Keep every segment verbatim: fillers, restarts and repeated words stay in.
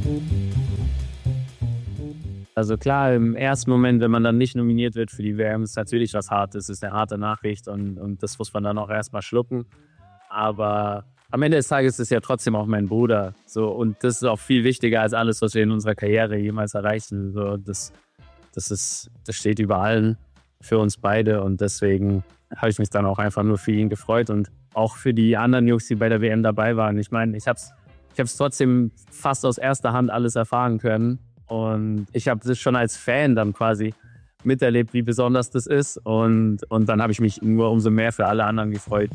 Also klar, im ersten Moment, wenn man dann nicht nominiert wird für die W M, ist natürlich was Hartes, ist eine harte Nachricht und, und das muss man dann auch erstmal schlucken. Aber am Ende des Tages ist es ja trotzdem auch mein Bruder. So, und das ist auch viel wichtiger als alles, was wir in unserer Karriere jemals erreichen. So, das, das, ist, das steht über allen für uns beide und deswegen habe ich mich dann auch einfach nur für ihn gefreut und auch für die anderen Jungs, die bei der W M dabei waren. Ich meine, ich habe es ich hab's trotzdem fast aus erster Hand alles erfahren können. Und ich habe das schon als Fan dann quasi miterlebt, wie besonders das ist. Und, und dann habe ich mich nur umso mehr für alle anderen gefreut.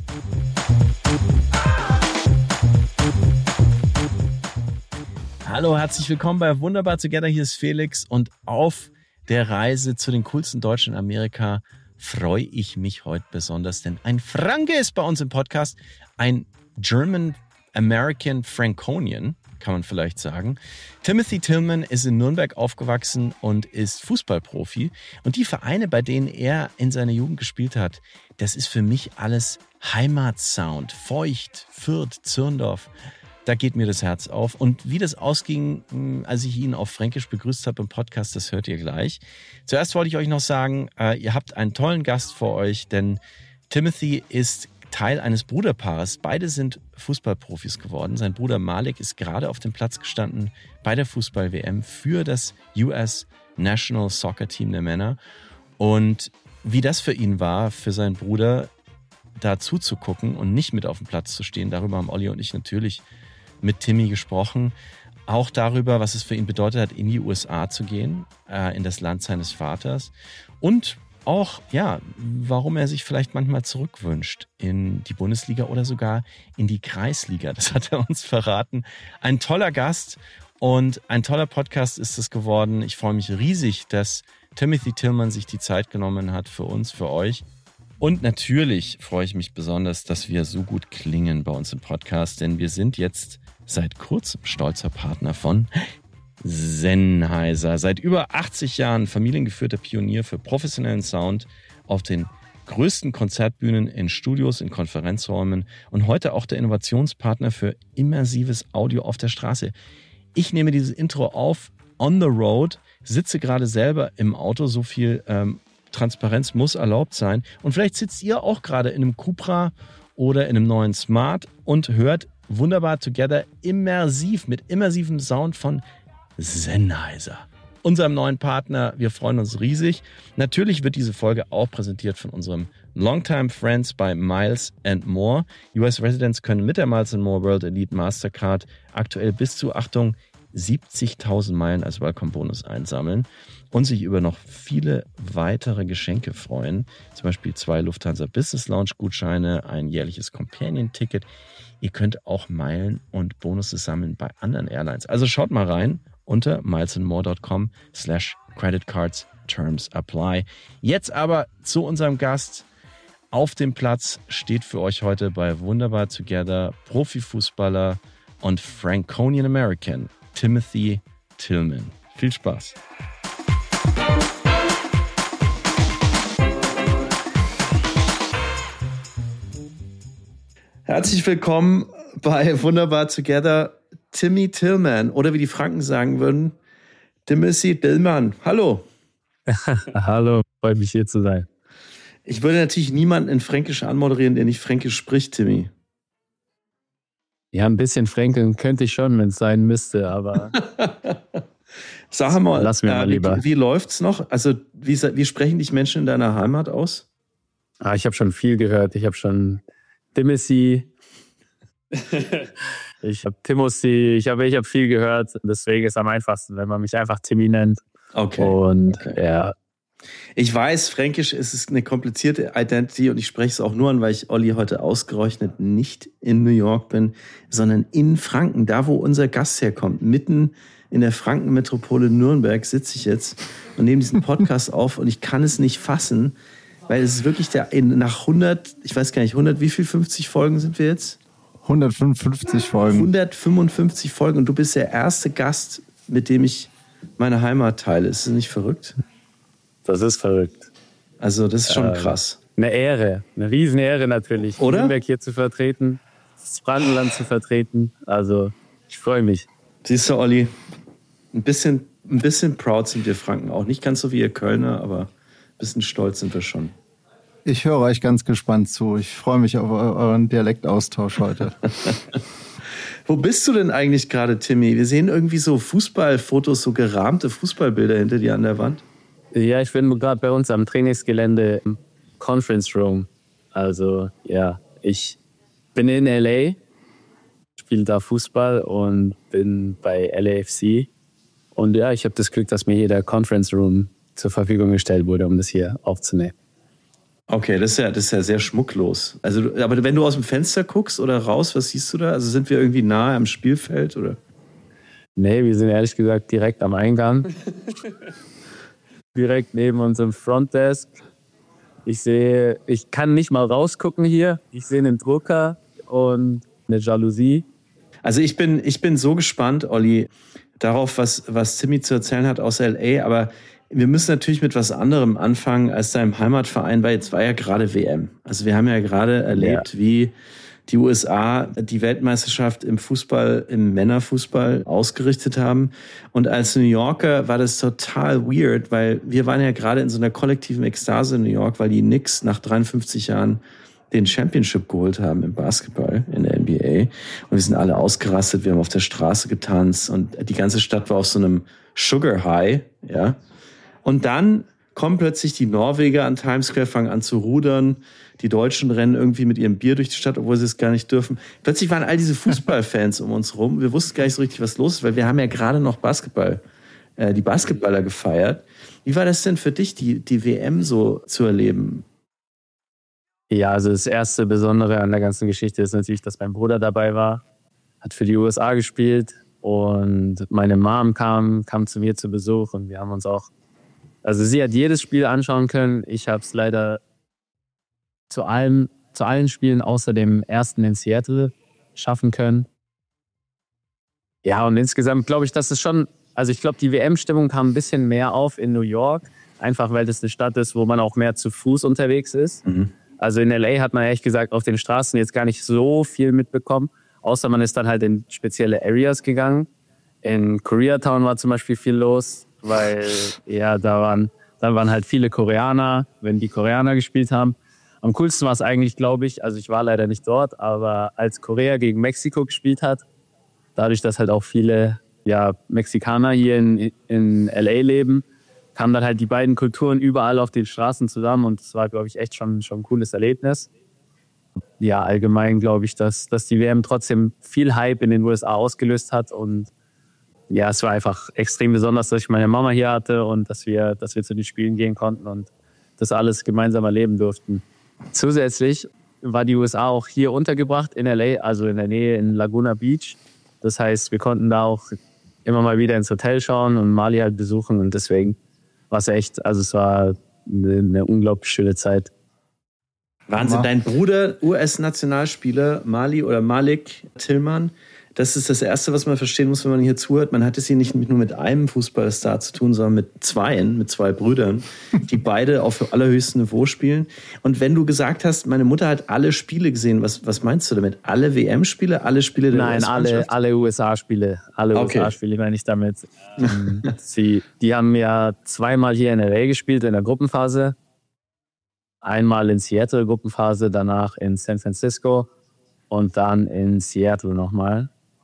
Hallo, herzlich willkommen bei Wunderbar Together. Hier ist Felix und auf der Reise zu den coolsten Deutschen in Amerika freue ich mich heute besonders, denn ein Franke ist bei uns im Podcast, ein German American Franconian, kann man vielleicht sagen. Timothy Tillman ist in Nürnberg aufgewachsen und ist Fußballprofi. Und die Vereine, bei denen er in seiner Jugend gespielt hat, das ist für mich alles Heimatsound. Feucht, Fürth, Zürndorf. Da geht mir das Herz auf. Und wie das ausging, als ich ihn auf Fränkisch begrüßt habe im Podcast, das hört ihr gleich. Zuerst wollte ich euch noch sagen, ihr habt einen tollen Gast vor euch, denn Timothy ist Teil eines Bruderpaares. Beide sind Fußballprofis geworden. Sein Bruder Malik ist gerade auf dem Platz gestanden bei der Fußball-W M für das U S National Soccer Team der Männer. Und wie das für ihn war, für seinen Bruder da zuzugucken und nicht mit auf dem Platz zu stehen, darüber haben Olli und ich natürlich mit Timmy gesprochen. Auch darüber, was es für ihn bedeutet hat, in die U S A zu gehen, äh, in das Land seines Vaters. Und auch, ja, warum er sich vielleicht manchmal zurückwünscht in die Bundesliga oder sogar in die Kreisliga. Das hat er uns verraten. Ein toller Gast und ein toller Podcast ist es geworden. Ich freue mich riesig, dass Timothy Tillman sich die Zeit genommen hat für uns, für euch. Und natürlich freue ich mich besonders, dass wir so gut klingen bei uns im Podcast, denn wir sind jetzt seit kurzem stolzer Partner von Sennheiser. Seit über achtzig Jahren familiengeführter Pionier für professionellen Sound auf den größten Konzertbühnen, in Studios, in Konferenzräumen und heute auch der Innovationspartner für immersives Audio auf der Straße. Ich nehme dieses Intro auf on the road, sitze gerade selber im Auto, so viel ähm, Transparenz muss erlaubt sein. Und vielleicht sitzt ihr auch gerade in einem Cupra oder in einem neuen Smart und hört Wunderbar Together immersiv mit immersivem Sound von Sennheiser, unserem neuen Partner. Wir freuen uns riesig. Natürlich wird diese Folge auch präsentiert von unserem Longtime Friends bei Miles and More. U S Residents können mit der Miles and More World Elite Mastercard aktuell bis zu, Achtung, siebzigtausend Meilen als Welcome-Bonus einsammeln und sich über noch viele weitere Geschenke freuen. Zum Beispiel zwei Lufthansa Business Lounge Gutscheine, ein jährliches Companion-Ticket. Ihr könnt auch Meilen und Bonusse sammeln bei anderen Airlines. Also schaut mal rein unter milesandmore.com slash creditcards, terms apply. Jetzt aber zu unserem Gast. Auf dem Platz steht für euch heute bei Wunderbar Together Profifußballer und Franconian American Timothy Tillman. Viel Spaß. Herzlich willkommen bei Wunderbar Together Timmy Tillman, oder wie die Franken sagen würden, Timothy Tillman. Hallo. Hallo, freut mich hier zu sein. Ich würde natürlich niemanden in Fränkisch anmoderieren, der nicht Fränkisch spricht, Timmy. Ja, ein bisschen fränkeln könnte ich schon, wenn es sein müsste, aber sag mal, lass mir äh, mal lieber. Wie, wie läuft's noch? Also wie, wie sprechen dich Menschen in deiner Heimat aus? Ah, ich habe schon viel gehört. Ich habe schon Timothy, ich habe Timothy, ich habe ich hab viel gehört. Deswegen ist es am einfachsten, wenn man mich einfach Timmy nennt. Okay. Und okay. ja. Ich weiß, Fränkisch ist eine komplizierte Identity und ich spreche es auch nur an, weil ich Olli heute ausgerechnet nicht in New York bin, sondern in Franken, da wo unser Gast herkommt. Mitten in der Frankenmetropole Nürnberg sitze ich jetzt und nehme diesen Podcast auf und ich kann es nicht fassen, weil es ist wirklich der, nach hundert, ich weiß gar nicht, hundert, wie viel, fünfzig Folgen sind wir jetzt? hundertfünfundfünfzig Folgen. hundertfünfundfünfzig Folgen und du bist der erste Gast, mit dem ich meine Heimat teile. Ist das nicht verrückt? Das ist verrückt. Also das ist schon äh, krass. Eine Ehre, eine Riesenehre natürlich. Oder? Nürnberg hier zu vertreten, das Frankenland zu vertreten. Also ich freue mich. Siehst du, Olli, Ein bisschen, ein bisschen proud sind wir Franken auch. Nicht ganz so wie ihr Kölner, aber ein bisschen stolz sind wir schon. Ich höre euch ganz gespannt zu. Ich freue mich auf euren Dialektaustausch heute. Wo bist du denn eigentlich gerade, Timmy? Wir sehen irgendwie so Fußballfotos, so gerahmte Fußballbilder hinter dir an der Wand. Ja, ich bin gerade bei uns am Trainingsgelände im Conference Room. Also ja, ich bin in L A, spiele da Fußball und bin bei L A F C. Und ja, ich habe das Glück, dass mir hier der Conference Room zur Verfügung gestellt wurde, um das hier aufzunehmen. Okay, das ist ja, das ist ja sehr schmucklos. Also, aber wenn du aus dem Fenster guckst oder raus, was siehst du da? Also sind wir irgendwie nahe am Spielfeld oder? Nee, wir sind ehrlich gesagt direkt am Eingang. Direkt neben unserem Frontdesk. Ich sehe, ich kann nicht mal rausgucken hier. Ich sehe einen Drucker und eine Jalousie. Also ich bin, ich bin so gespannt, Olli, darauf, was, was Timmy zu erzählen hat aus L A, aber wir müssen natürlich mit was anderem anfangen als deinem Heimatverein, weil jetzt war ja gerade W M. Also wir haben ja gerade erlebt, ja. wie die U S A die Weltmeisterschaft im Fußball, im Männerfußball ausgerichtet haben. Und als New Yorker war das total weird, weil wir waren ja gerade in so einer kollektiven Ekstase in New York, weil die Knicks nach dreiundfünfzig Jahren den Championship geholt haben im Basketball, in der N B A. Und wir sind alle ausgerastet, wir haben auf der Straße getanzt und die ganze Stadt war auf so einem Sugar High, ja. Und dann kommen plötzlich die Norweger an Times Square, fangen an zu rudern. Die Deutschen rennen irgendwie mit ihrem Bier durch die Stadt, obwohl sie es gar nicht dürfen. Plötzlich waren all diese Fußballfans um uns rum. Wir wussten gar nicht so richtig, was los ist, weil wir haben ja gerade noch Basketball, äh, die Basketballer gefeiert. Wie war das denn für dich, die, die W M so zu erleben? Ja, also das erste Besondere an der ganzen Geschichte ist natürlich, dass mein Bruder dabei war, hat für die U S A gespielt und meine Mom kam, kam zu mir zu Besuch und wir haben uns auch, also sie hat jedes Spiel anschauen können. Ich habe es leider zu allem, zu allen Spielen außer dem ersten in Seattle schaffen können. Ja, und insgesamt glaube ich, dass es schon, also ich glaube, die W M-Stimmung kam ein bisschen mehr auf in New York, einfach weil das eine Stadt ist, wo man auch mehr zu Fuß unterwegs ist. Mhm. Also in L A hat man ehrlich gesagt auf den Straßen jetzt gar nicht so viel mitbekommen, außer man ist dann halt in spezielle Areas gegangen. In Koreatown war zum Beispiel viel los, weil ja, da waren, da waren halt viele Koreaner, wenn die Koreaner gespielt haben. Am coolsten war es eigentlich, glaube ich, also ich war leider nicht dort, aber als Korea gegen Mexiko gespielt hat, dadurch, dass halt auch viele ja, Mexikaner hier in, in L A leben, kamen dann halt die beiden Kulturen überall auf den Straßen zusammen und das war, glaube ich, echt schon, schon ein cooles Erlebnis. Ja, allgemein glaube ich, dass, dass die W M trotzdem viel Hype in den U S A ausgelöst hat und ja, es war einfach extrem besonders, dass ich meine Mama hier hatte und dass wir, dass wir zu den Spielen gehen konnten und das alles gemeinsam erleben durften. Zusätzlich war die U S A auch hier untergebracht in L A, also in der Nähe in Laguna Beach. Das heißt, wir konnten da auch immer mal wieder ins Hotel schauen und Mali halt besuchen und deswegen war es echt, also es war eine, eine unglaublich schöne Zeit. Wahnsinn, dein Bruder, U S-Nationalspieler Mali oder Malik Tillman, das ist das Erste, was man verstehen muss, wenn man hier zuhört. Man hat es hier nicht nur mit einem Fußballstar zu tun, sondern mit zweien, mit zwei Brüdern, die beide auf allerhöchstem Niveau spielen. Und wenn du gesagt hast, meine Mutter hat alle Spiele gesehen, was, was meinst du damit? Alle W M-Spiele, alle Spiele der Nein, alle, alle U S A-Spiele. Alle okay. U S A-Spiele meine ich damit. Sie, die haben ja zweimal hier in L A gespielt in der Gruppenphase. Einmal in Seattle Gruppenphase, danach in San Francisco und dann in Seattle nochmal.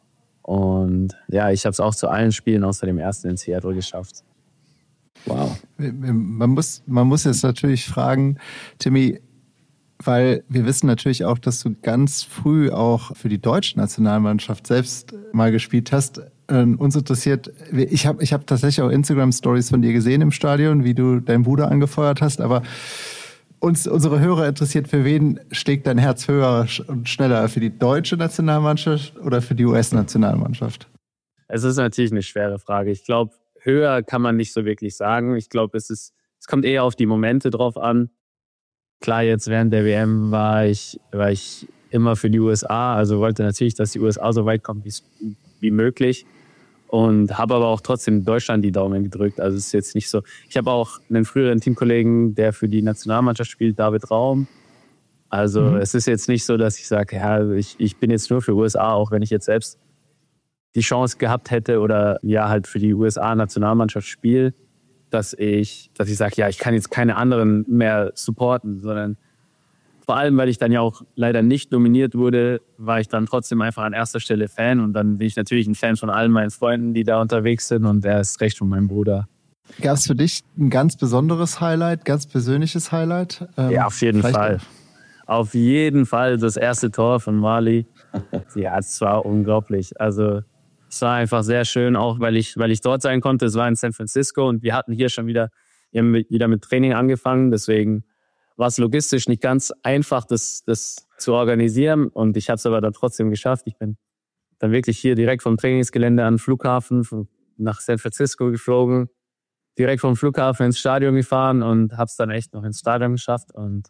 Und ja, ich habe es auch zu allen Spielen außer dem ersten in Seattle geschafft. Wow. Man muss, man muss jetzt natürlich fragen, Timmy, weil wir wissen natürlich auch, dass du ganz früh auch für die deutsche Nationalmannschaft selbst mal gespielt hast. Ähm, uns interessiert, ich habe ich hab tatsächlich auch Instagram-Stories von dir gesehen im Stadion, wie du deinen Bruder angefeuert hast, aber uns, unsere Hörer interessiert, für wen schlägt dein Herz höher und schneller? Für die deutsche Nationalmannschaft oder für die U S-Nationalmannschaft? Es ist natürlich eine schwere Frage. Ich glaube, höher kann man nicht so wirklich sagen. Ich glaube, es ist, es kommt eher auf die Momente drauf an. Klar, jetzt während der W M war ich, war ich immer für die U S A, also wollte natürlich, dass die U S A so weit kommt wie, wie möglich. Und habe aber auch trotzdem Deutschland die Daumen gedrückt. Also es ist jetzt nicht so. Ich habe auch einen früheren Teamkollegen, der für die Nationalmannschaft spielt, David Raum. Also mhm. es ist jetzt nicht so, dass ich sage, ja, ich, ich bin jetzt nur für U S A, auch wenn ich jetzt selbst die Chance gehabt hätte oder ja halt für die U S A-Nationalmannschaft spiele, dass ich, dass ich sage, ja, ich kann jetzt keine anderen mehr supporten, sondern vor allem, weil ich dann ja auch leider nicht nominiert wurde, war ich dann trotzdem einfach an erster Stelle Fan und dann bin ich natürlich ein Fan von allen meinen Freunden, die da unterwegs sind und er ist recht von meinem Bruder. Gab es für dich ein ganz besonderes Highlight, ganz persönliches Highlight? Ähm, ja, auf jeden Fall. Auf jeden Fall das erste Tor von Marley. Ja, es war unglaublich. Also es war einfach sehr schön, auch weil ich, weil ich dort sein konnte. Es war in San Francisco und wir hatten hier schon wieder, wir haben wieder mit Training angefangen. Deswegen war es logistisch nicht ganz einfach, das, das zu organisieren. Und ich habe es aber dann trotzdem geschafft. Ich bin dann wirklich hier direkt vom Trainingsgelände an den Flughafen nach San Francisco geflogen, direkt vom Flughafen ins Stadion gefahren und habe es dann echt noch ins Stadion geschafft. Und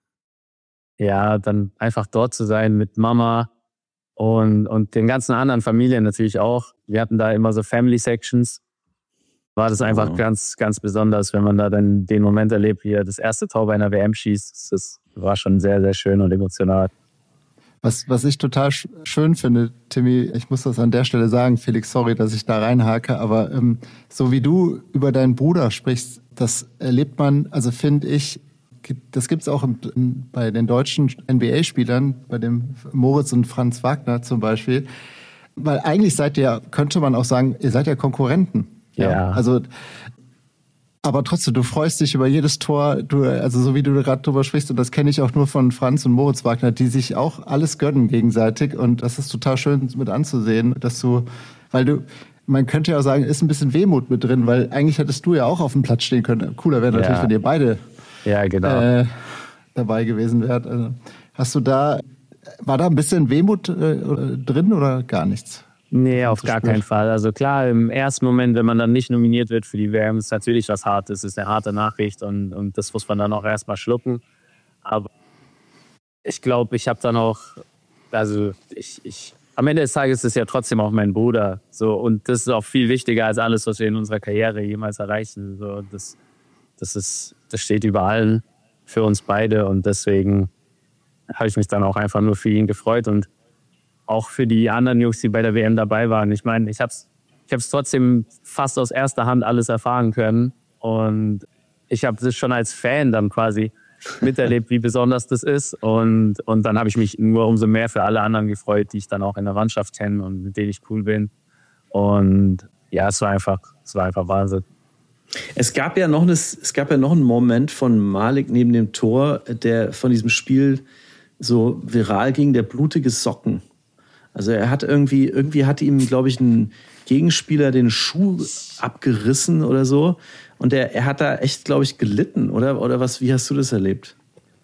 ja, dann einfach dort zu sein mit Mama und, und den ganzen anderen Familien natürlich auch. Wir hatten da immer so Family Sections. War das einfach oh. ganz, ganz besonders, wenn man da dann den Moment erlebt, wie er das erste Tor bei einer W M schießt. Das war schon sehr, sehr schön und emotional. Was, was ich total sch- schön finde, Timmy, ich muss das an der Stelle sagen, Felix, sorry, dass ich da reinhake, aber ähm, so wie du über deinen Bruder sprichst, das erlebt man, also finde ich, das gibt es auch im, in, bei den deutschen N B A-Spielern, bei dem Moritz und Franz Wagner zum Beispiel, weil eigentlich seid ihr, könnte man auch sagen, ihr seid ja Konkurrenten. Ja. ja. Also, aber trotzdem, du freust dich über jedes Tor, du, also so wie du gerade drüber sprichst, und das kenne ich auch nur von Franz und Moritz Wagner, die sich auch alles gönnen gegenseitig und das ist total schön mit anzusehen, dass du, weil du, man könnte ja auch sagen, ist ein bisschen Wehmut mit drin, weil eigentlich hättest du ja auch auf dem Platz stehen können. Cooler wäre natürlich, ja. wenn ihr beide ja, genau. äh, dabei gewesen wärt. Also, hast du da, war da ein bisschen Wehmut äh, drin oder gar nichts? Nee, auf gar keinen Fall. Also klar, im ersten Moment, wenn man dann nicht nominiert wird für die W M, ist natürlich was Hartes, ist eine harte Nachricht und, und das muss man dann auch erstmal schlucken. Aber ich glaube, ich habe dann auch, also ich, ich, am Ende des Tages ist es ja trotzdem auch mein Bruder. So, und das ist auch viel wichtiger als alles, was wir in unserer Karriere jemals erreichen. So, das, das, ist, das steht über allen für uns beide und deswegen habe ich mich dann auch einfach nur für ihn gefreut und auch für die anderen Jungs, die bei der W M dabei waren. Ich meine, ich habe es ich hab's trotzdem fast aus erster Hand alles erfahren können. Und ich habe das schon als Fan dann quasi miterlebt, wie besonders das ist. Und, und dann habe ich mich nur umso mehr für alle anderen gefreut, die ich dann auch in der Mannschaft kenne und mit denen ich cool bin. Und ja, es war einfach, es war einfach Wahnsinn. Es gab ja noch, eine, es gab ja noch einen Moment von Malik neben dem Tor, der von diesem Spiel so viral ging, der blutige Socken. Also er hat irgendwie, irgendwie hat ihm, glaube ich, ein Gegenspieler den Schuh abgerissen oder so. Und er, er hat da echt, glaube ich, gelitten, oder? Oder was, wie hast du das erlebt?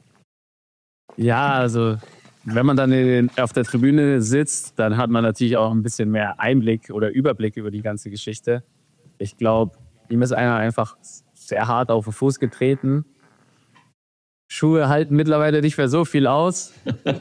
Ja, also wenn man dann in, auf der Tribüne sitzt, dann hat man natürlich auch ein bisschen mehr Einblick oder Überblick über die ganze Geschichte. Ich glaube, ihm ist einer einfach sehr hart auf den Fuß getreten. Schuhe halten mittlerweile nicht mehr so viel aus.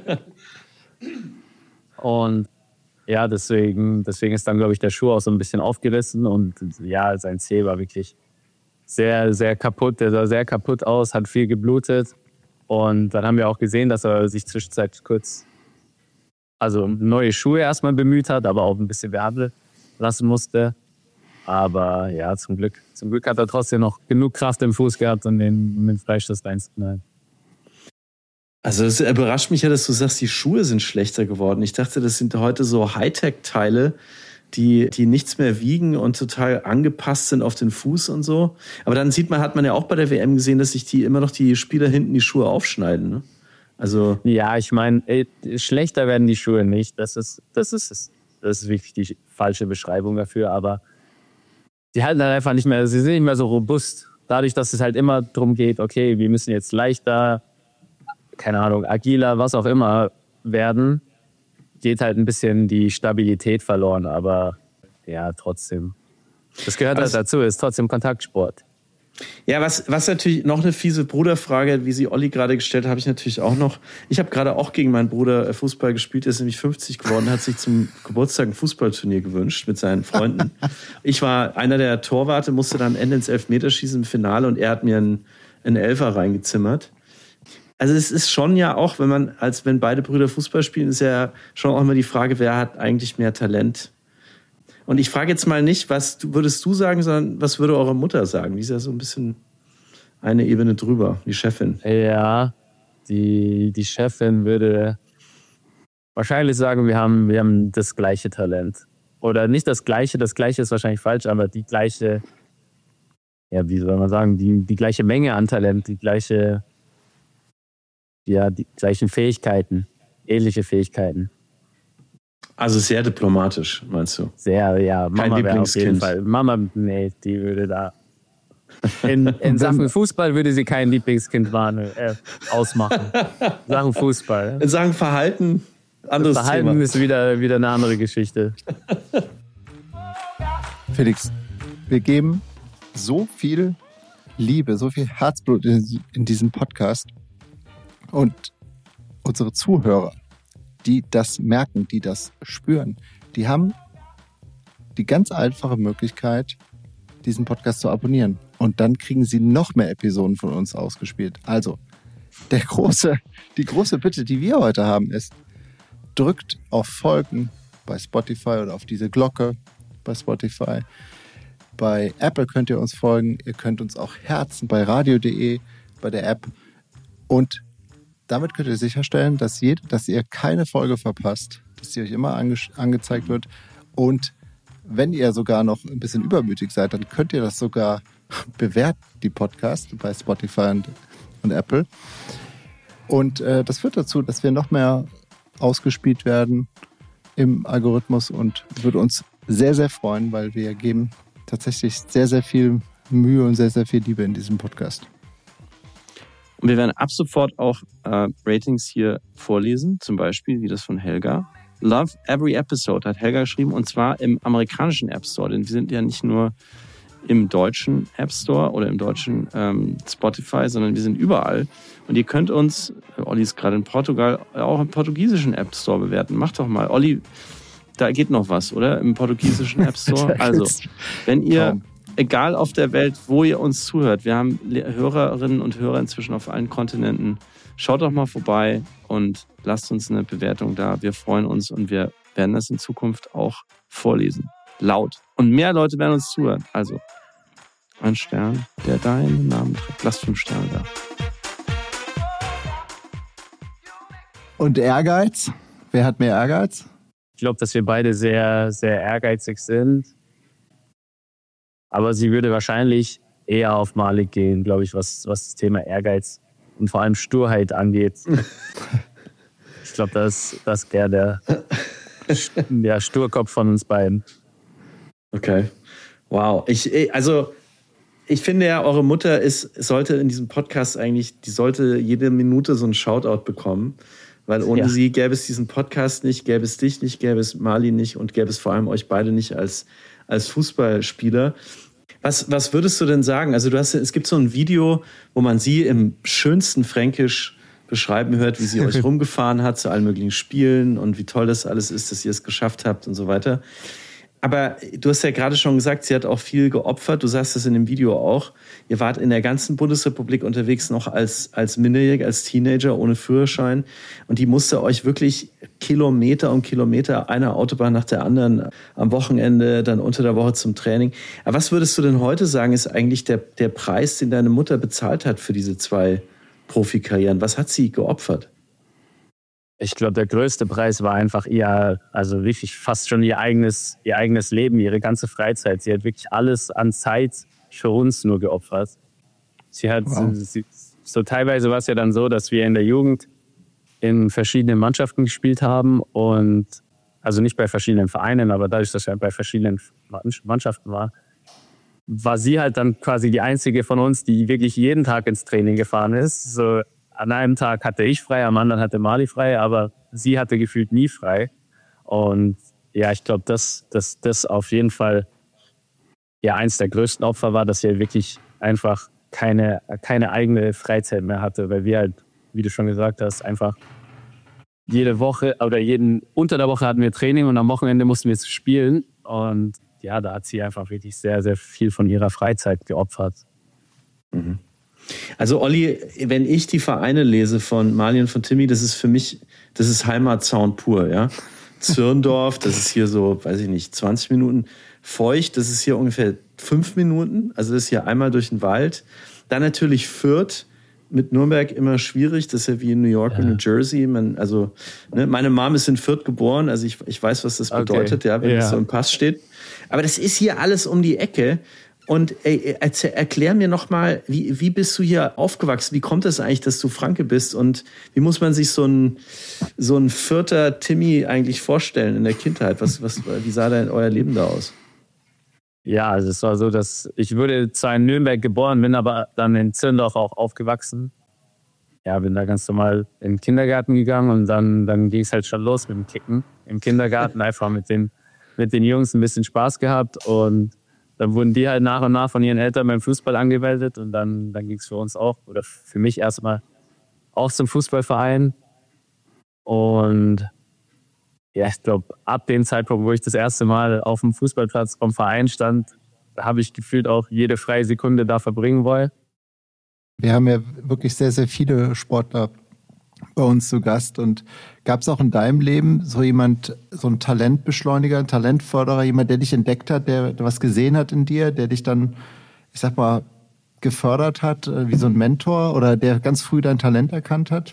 Und ja, deswegen, deswegen ist dann, glaube ich, der Schuh auch so ein bisschen aufgerissen. Und ja, sein Zeh war wirklich sehr, sehr kaputt. Der sah sehr kaputt aus, hat viel geblutet. Und dann haben wir auch gesehen, dass er sich zwischenzeitlich kurz, also neue Schuhe erstmal bemüht hat, aber auch ein bisschen behandeln lassen musste. Aber ja, zum Glück, zum Glück hat er trotzdem noch genug Kraft im Fuß gehabt, um den, um den Freistoß reinzuknallen. Also es überrascht mich ja, dass du sagst, die Schuhe sind schlechter geworden. Ich dachte, das sind heute so Hightech-Teile, die, die nichts mehr wiegen und total angepasst sind auf den Fuß und so. Aber dann sieht man, hat man ja auch bei der W M gesehen, dass sich die immer noch die Spieler hinten die Schuhe aufschneiden. Ne? Also ja, ich meine, schlechter werden die Schuhe nicht. Das ist, das ist, das ist wirklich die falsche Beschreibung dafür. Aber die halten halt einfach nicht mehr, sie sind nicht mehr so robust. Dadurch, dass es halt immer darum geht, okay, wir müssen jetzt leichter, keine Ahnung, agiler, was auch immer werden, geht halt ein bisschen die Stabilität verloren. Aber ja, trotzdem. Das gehört halt dazu, ist trotzdem Kontaktsport. Ja, was, was natürlich noch eine fiese Bruderfrage, wie sie Olli gerade gestellt hat, habe ich natürlich auch noch. Ich habe gerade auch gegen meinen Bruder Fußball gespielt, der ist nämlich fünfzig geworden, hat sich zum Geburtstag ein Fußballturnier gewünscht mit seinen Freunden. Ich war einer der Torwarte, musste dann am Ende ins Elfmeterschießen im Finale und er hat mir einen, einen Elfer reingezimmert. Also es ist schon ja auch, wenn man, als wenn beide Brüder Fußball spielen, ist ja schon auch immer die Frage, wer hat eigentlich mehr Talent. Und ich frage jetzt mal nicht, was würdest du sagen, sondern was würde eure Mutter sagen? Die ist ja so ein bisschen eine Ebene drüber, die Chefin. Ja, die, die Chefin würde wahrscheinlich sagen, wir haben, wir haben das gleiche Talent. Oder nicht das gleiche, das gleiche ist wahrscheinlich falsch, aber die gleiche, ja, wie soll man sagen, die, die gleiche Menge an Talent, die gleiche, ja, die gleichen Fähigkeiten, ähnliche Fähigkeiten. Also sehr diplomatisch, meinst du? Sehr, ja. Mama wäre auf jeden Fall. Mama, nee, die würde da. In, in Sachen Fußball würde sie kein Lieblingskind waren, äh, ausmachen. In Sachen Fußball. In Sachen Verhalten, anderes Verhalten Thema. ist wieder, wieder eine andere Geschichte. Felix, wir geben so viel Liebe, so viel Herzblut in, in diesem Podcast. Und unsere Zuhörer, die das merken, die das spüren, die haben die ganz einfache Möglichkeit, diesen Podcast zu abonnieren. Und dann kriegen sie noch mehr Episoden von uns ausgespielt. Also, der große, die große Bitte, die wir heute haben, ist, drückt auf Folgen bei Spotify oder auf diese Glocke bei Spotify. Bei Apple könnt ihr uns folgen. Ihr könnt uns auch herzen bei radio punkt de, bei der App. Und damit könnt ihr sicherstellen, dass, jed- dass ihr keine Folge verpasst, dass sie euch immer ange- angezeigt wird. Und wenn ihr sogar noch ein bisschen übermütig seid, dann könnt ihr das sogar bewerten, die Podcast bei Spotify und, und Apple. Und äh, das führt dazu, dass wir noch mehr ausgespielt werden im Algorithmus und würde uns sehr, sehr freuen, weil wir geben tatsächlich sehr, sehr viel Mühe und sehr, sehr viel Liebe in diesem Podcast. Und wir werden ab sofort auch äh, Ratings hier vorlesen, zum Beispiel wie das von Helga. Love every episode hat Helga geschrieben, und zwar im amerikanischen App Store, denn wir sind ja nicht nur im deutschen App Store oder im deutschen ähm, Spotify, sondern wir sind überall. Und ihr könnt uns, Olli ist gerade in Portugal, auch im portugiesischen App Store bewerten. Macht doch mal. Olli, da geht noch was, oder? Im portugiesischen App Store. Also, wenn ihr, egal auf der Welt, wo ihr uns zuhört, wir haben Hörerinnen und Hörer inzwischen auf allen Kontinenten, schaut doch mal vorbei und lasst uns eine Bewertung da. Wir freuen uns und wir werden das in Zukunft auch vorlesen. Laut. Und mehr Leute werden uns zuhören. Also, ein Stern, der deinen Namen trägt. Lasst fünf Sterne da. Und Ehrgeiz? Wer hat mehr Ehrgeiz? Ich glaube, dass wir beide sehr, sehr ehrgeizig sind. Aber sie würde wahrscheinlich eher auf Malik gehen, glaube ich, was, was das Thema Ehrgeiz und vor allem Sturheit angeht. Ich glaube, das, das wäre der, der Sturkopf von uns beiden. Okay. Wow. Ich, also, ich finde ja, eure Mutter ist, sollte in diesem Podcast eigentlich, die sollte jede Minute so einen Shoutout bekommen. Weil ohne ja. sie gäbe es diesen Podcast nicht, gäbe es dich nicht, gäbe es Marlin nicht und gäbe es vor allem euch beide nicht als, als Fußballspieler. Was, was würdest du denn sagen? Also du hast, es gibt so ein Video, wo man sie im schönsten Fränkisch beschreiben hört, wie sie euch rumgefahren hat zu allen möglichen Spielen und wie toll das alles ist, dass ihr es geschafft habt und so weiter. Aber du hast ja gerade schon gesagt, sie hat auch viel geopfert. Du sagst das in dem Video auch. Ihr wart in der ganzen Bundesrepublik unterwegs noch als, als Minderjähriger, als Teenager ohne Führerschein. Und die musste euch wirklich Kilometer um Kilometer, eine Autobahn nach der anderen, am Wochenende, dann unter der Woche zum Training. Aber was würdest du denn heute sagen, ist eigentlich der, der Preis, den deine Mutter bezahlt hat für diese zwei Profikarrieren? Was hat sie geopfert? Ich glaube, der größte Preis war einfach ihr, also wirklich fast schon ihr eigenes, ihr eigenes Leben, ihre ganze Freizeit. Sie hat wirklich alles an Zeit für uns nur geopfert. Sie hat, wow. sie, so teilweise war es ja dann so, dass wir in der Jugend in verschiedenen Mannschaften gespielt haben und, also nicht bei verschiedenen Vereinen, aber dadurch, dass er bei verschiedenen Mannschaften war, war sie halt dann quasi die einzige von uns, die wirklich jeden Tag ins Training gefahren ist. So, an einem Tag hatte ich frei, am anderen hatte Mali frei, aber sie hatte gefühlt nie frei. Und ja, ich glaube, dass das, das auf jeden Fall ja eins der größten Opfer war, dass sie wirklich einfach keine, keine eigene Freizeit mehr hatte, weil wir halt, wie du schon gesagt hast, einfach jede Woche oder jeden unter der Woche hatten wir Training und am Wochenende mussten wir spielen. Und ja, da hat sie einfach wirklich sehr, sehr viel von ihrer Freizeit geopfert. Mhm. Also Olli, wenn ich die Vereine lese von Marlin und von Timmy, das ist für mich, das ist Heimatsound pur, ja. Zirndorf, das ist hier so, weiß ich nicht, zwanzig Minuten. Feucht, das ist hier ungefähr fünf Minuten. Also das ist hier einmal durch den Wald. Dann natürlich Fürth, mit Nürnberg immer schwierig. Das ist ja wie in New York ja. und New Jersey. Man, also, ne, meine Mom ist in Fürth geboren, also ich, ich weiß, was das bedeutet, okay. ja, wenn ja. das so im Pass steht. Aber das ist hier alles um die Ecke. Und ey, erzähl, erklär mir nochmal, wie, wie bist du hier aufgewachsen? Wie kommt es eigentlich, dass du Franke bist? Und wie muss man sich so ein, so ein Fürther Timmy eigentlich vorstellen in der Kindheit? Was, was, wie sah denn euer Leben da aus? Ja, also es war so, dass ich wurde zwar in Nürnberg geboren, bin aber dann in Zirndorf auch aufgewachsen. Ja, bin da ganz normal in den Kindergarten gegangen und dann, dann ging es halt schon los mit dem Kicken im Kindergarten. Einfach mit den, mit den Jungs ein bisschen Spaß gehabt und dann wurden die halt nach und nach von ihren Eltern beim Fußball angemeldet und dann, dann ging es für uns auch, oder für mich erstmal auch zum Fußballverein. Und ja, ich glaube, ab dem Zeitpunkt, wo ich das erste Mal auf dem Fußballplatz vom Verein stand, habe ich gefühlt auch jede freie Sekunde da verbringen wollen. Wir haben ja wirklich sehr, sehr viele Sportler bei uns zu Gast. Und gab es auch in deinem Leben so jemand, so ein Talentbeschleuniger, ein Talentförderer, jemand, der dich entdeckt hat, der was gesehen hat in dir, der dich dann, ich sag mal, gefördert hat, wie so ein Mentor oder der ganz früh dein Talent erkannt hat?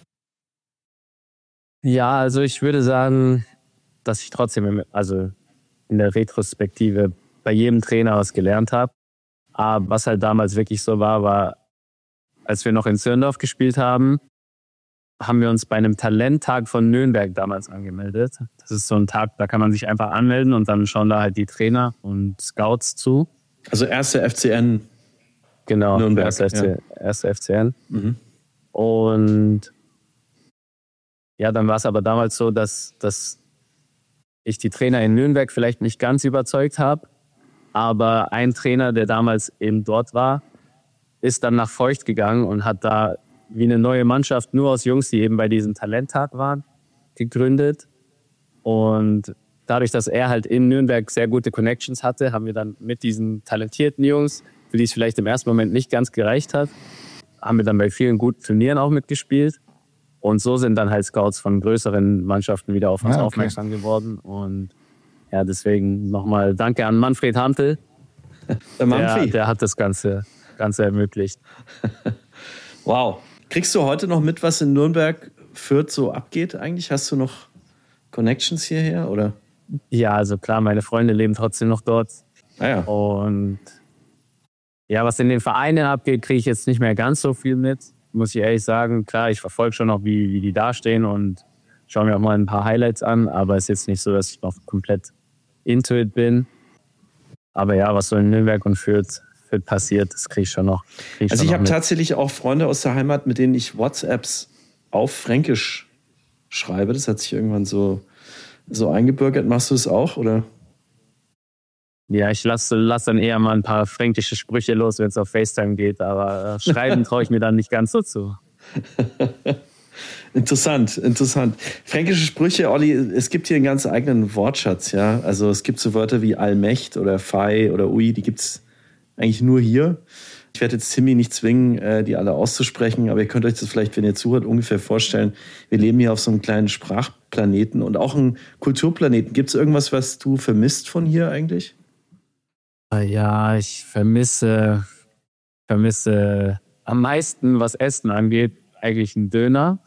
Ja, also ich würde sagen, dass ich trotzdem, also in der Retrospektive bei jedem Trainer was gelernt habe. Aber was halt damals wirklich so war, war, als wir noch in Zirndorf gespielt haben, haben wir uns bei einem Talenttag von Nürnberg damals angemeldet. Das ist so ein Tag, da kann man sich einfach anmelden und dann schauen da halt die Trainer und Scouts zu. Also erste F C N. Genau, Nürnberg, erste, F C, ja. erste F C N. Mhm. Und ja, dann war es aber damals so, dass, dass ich die Trainer in Nürnberg vielleicht nicht ganz überzeugt habe. Aber ein Trainer, der damals eben dort war, ist dann nach Feucht gegangen und hat da wie eine neue Mannschaft nur aus Jungs, die eben bei diesem Talenttag waren, gegründet. Und dadurch, dass er halt in Nürnberg sehr gute Connections hatte, haben wir dann mit diesen talentierten Jungs, für die es vielleicht im ersten Moment nicht ganz gereicht hat, haben wir dann bei vielen guten Turnieren auch mitgespielt. Und so sind dann halt Scouts von größeren Mannschaften wieder auf uns ja, okay. aufmerksam geworden. Und ja, deswegen nochmal danke an Manfred Hampel. Der, der, der hat das Ganze, Ganze ermöglicht. Wow. Kriegst du heute noch mit, was in Nürnberg, Fürth so abgeht eigentlich? Hast du noch Connections hierher, oder? Ja, also klar, meine Freunde leben trotzdem noch dort. Ah ja. Und ja, was in den Vereinen abgeht, kriege ich jetzt nicht mehr ganz so viel mit, muss ich ehrlich sagen. Klar, ich verfolge schon noch, wie, wie die dastehen und schaue mir auch mal ein paar Highlights an, aber es ist jetzt nicht so, dass ich noch komplett into it bin. Aber ja, was so in Nürnberg und Fürth passiert, das kriege ich schon noch. Ich also schon ich habe noch tatsächlich auch Freunde aus der Heimat, mit denen ich WhatsApps auf Fränkisch schreibe. Das hat sich irgendwann so, so eingebürgert. Machst du es auch, oder? Ja, ich lasse lass dann eher mal ein paar fränkische Sprüche los, wenn es auf FaceTime geht, aber äh, schreiben traue ich mir dann nicht ganz so zu. Interessant, interessant. Fränkische Sprüche, Olli, es gibt hier einen ganz eigenen Wortschatz, ja. Also es gibt so Wörter wie Allmächt oder Fei oder Ui, die gibt es eigentlich nur hier. Ich werde jetzt Timmy nicht zwingen, die alle auszusprechen, aber ihr könnt euch das vielleicht, wenn ihr zuhört, ungefähr vorstellen. Wir leben hier auf so einem kleinen Sprachplaneten und auch einem Kulturplaneten. Gibt es irgendwas, was du vermisst von hier eigentlich? Ja, ich vermisse, vermisse am meisten, was Essen angeht, eigentlich einen Döner.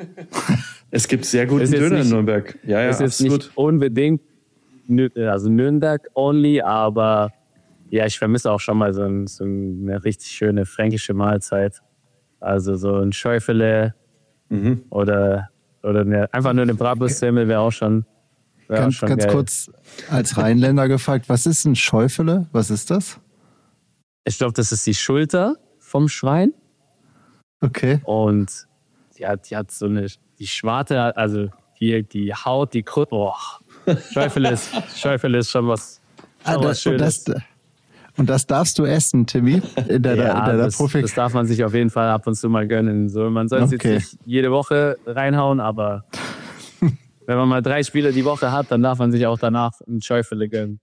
Es gibt sehr guten Döner nicht, in Nürnberg. Ja, ja, das ist absolut. Nicht unbedingt, also Nürnberg only, aber ja, ich vermisse auch schon mal so, ein, so eine richtig schöne fränkische Mahlzeit. Also so ein Schäufele mhm. oder, oder eine, einfach nur eine Bratwurstsemmel wäre auch schon, wär ganz, auch schon ganz geil. Kurz als Rheinländer gefragt, was ist ein Schäufele? Was ist das? Ich glaube, das ist die Schulter vom Schwein. Okay. Und die hat, die hat so eine, die Schwarte, also die, die Haut, die Kruste. Boah, Schäufele ist, Schäufele ist schon was, schon ah, was das, Schönes. Und das, und das darfst du essen, Timmy? In der, ja, in der das, das darf man sich auf jeden Fall ab und zu mal gönnen. So, man soll es okay. jetzt nicht jede Woche reinhauen, aber wenn man mal drei Spiele die Woche hat, dann darf man sich auch danach ein Schäufele gönnen.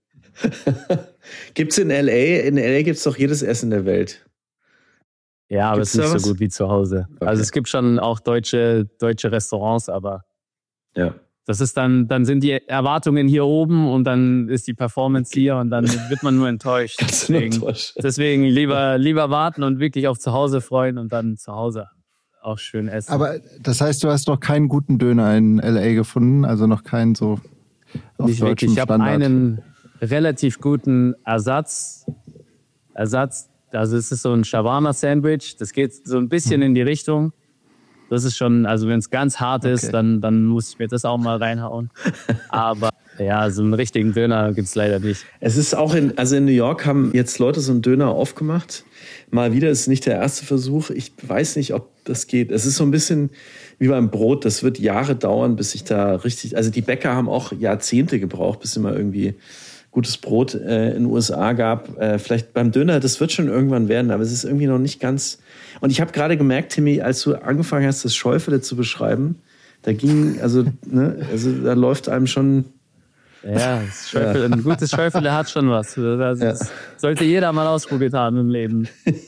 Gibt's in L A? In L A gibt es doch jedes Essen der Welt. Ja, aber es ist nicht was? so gut wie zu Hause. Okay. Also es gibt schon auch deutsche, deutsche Restaurants, aber ja. das ist dann, dann sind die Erwartungen hier oben und dann ist die Performance hier und dann wird man nur enttäuscht. Deswegen, deswegen lieber, lieber warten und wirklich auf zu Hause freuen und dann zu Hause auch schön essen. Aber das heißt, du hast noch keinen guten Döner in L A gefunden, also noch keinen so auf Nicht wirklich. Ich habe einen relativ guten Ersatz. Ersatz, also es ist so ein Shawarma-Sandwich. Das geht so ein bisschen in die Richtung. Das ist schon, also wenn es ganz hart ist, okay. dann, dann muss ich mir das auch mal reinhauen. Aber ja, so einen richtigen Döner gibt es leider nicht. Es ist auch in, also in New York haben jetzt Leute so einen Döner aufgemacht. Mal wieder, ist nicht der erste Versuch. Ich weiß nicht, ob das geht. Es ist so ein bisschen wie beim Brot. Das wird Jahre dauern, bis ich da richtig, also die Bäcker haben auch Jahrzehnte gebraucht, bis sie mal irgendwie gutes Brot äh, in den U S A gab. Äh, vielleicht beim Döner, das wird schon irgendwann werden, aber es ist irgendwie noch nicht ganz. Und ich habe gerade gemerkt, Timmy, als du angefangen hast, das Schäufele zu beschreiben, da ging, also, ne, also da läuft einem schon. Ja, das Schäufele, ein gutes Schäufele hat schon was. Das ja. sollte jeder mal ausprobiert haben im Leben.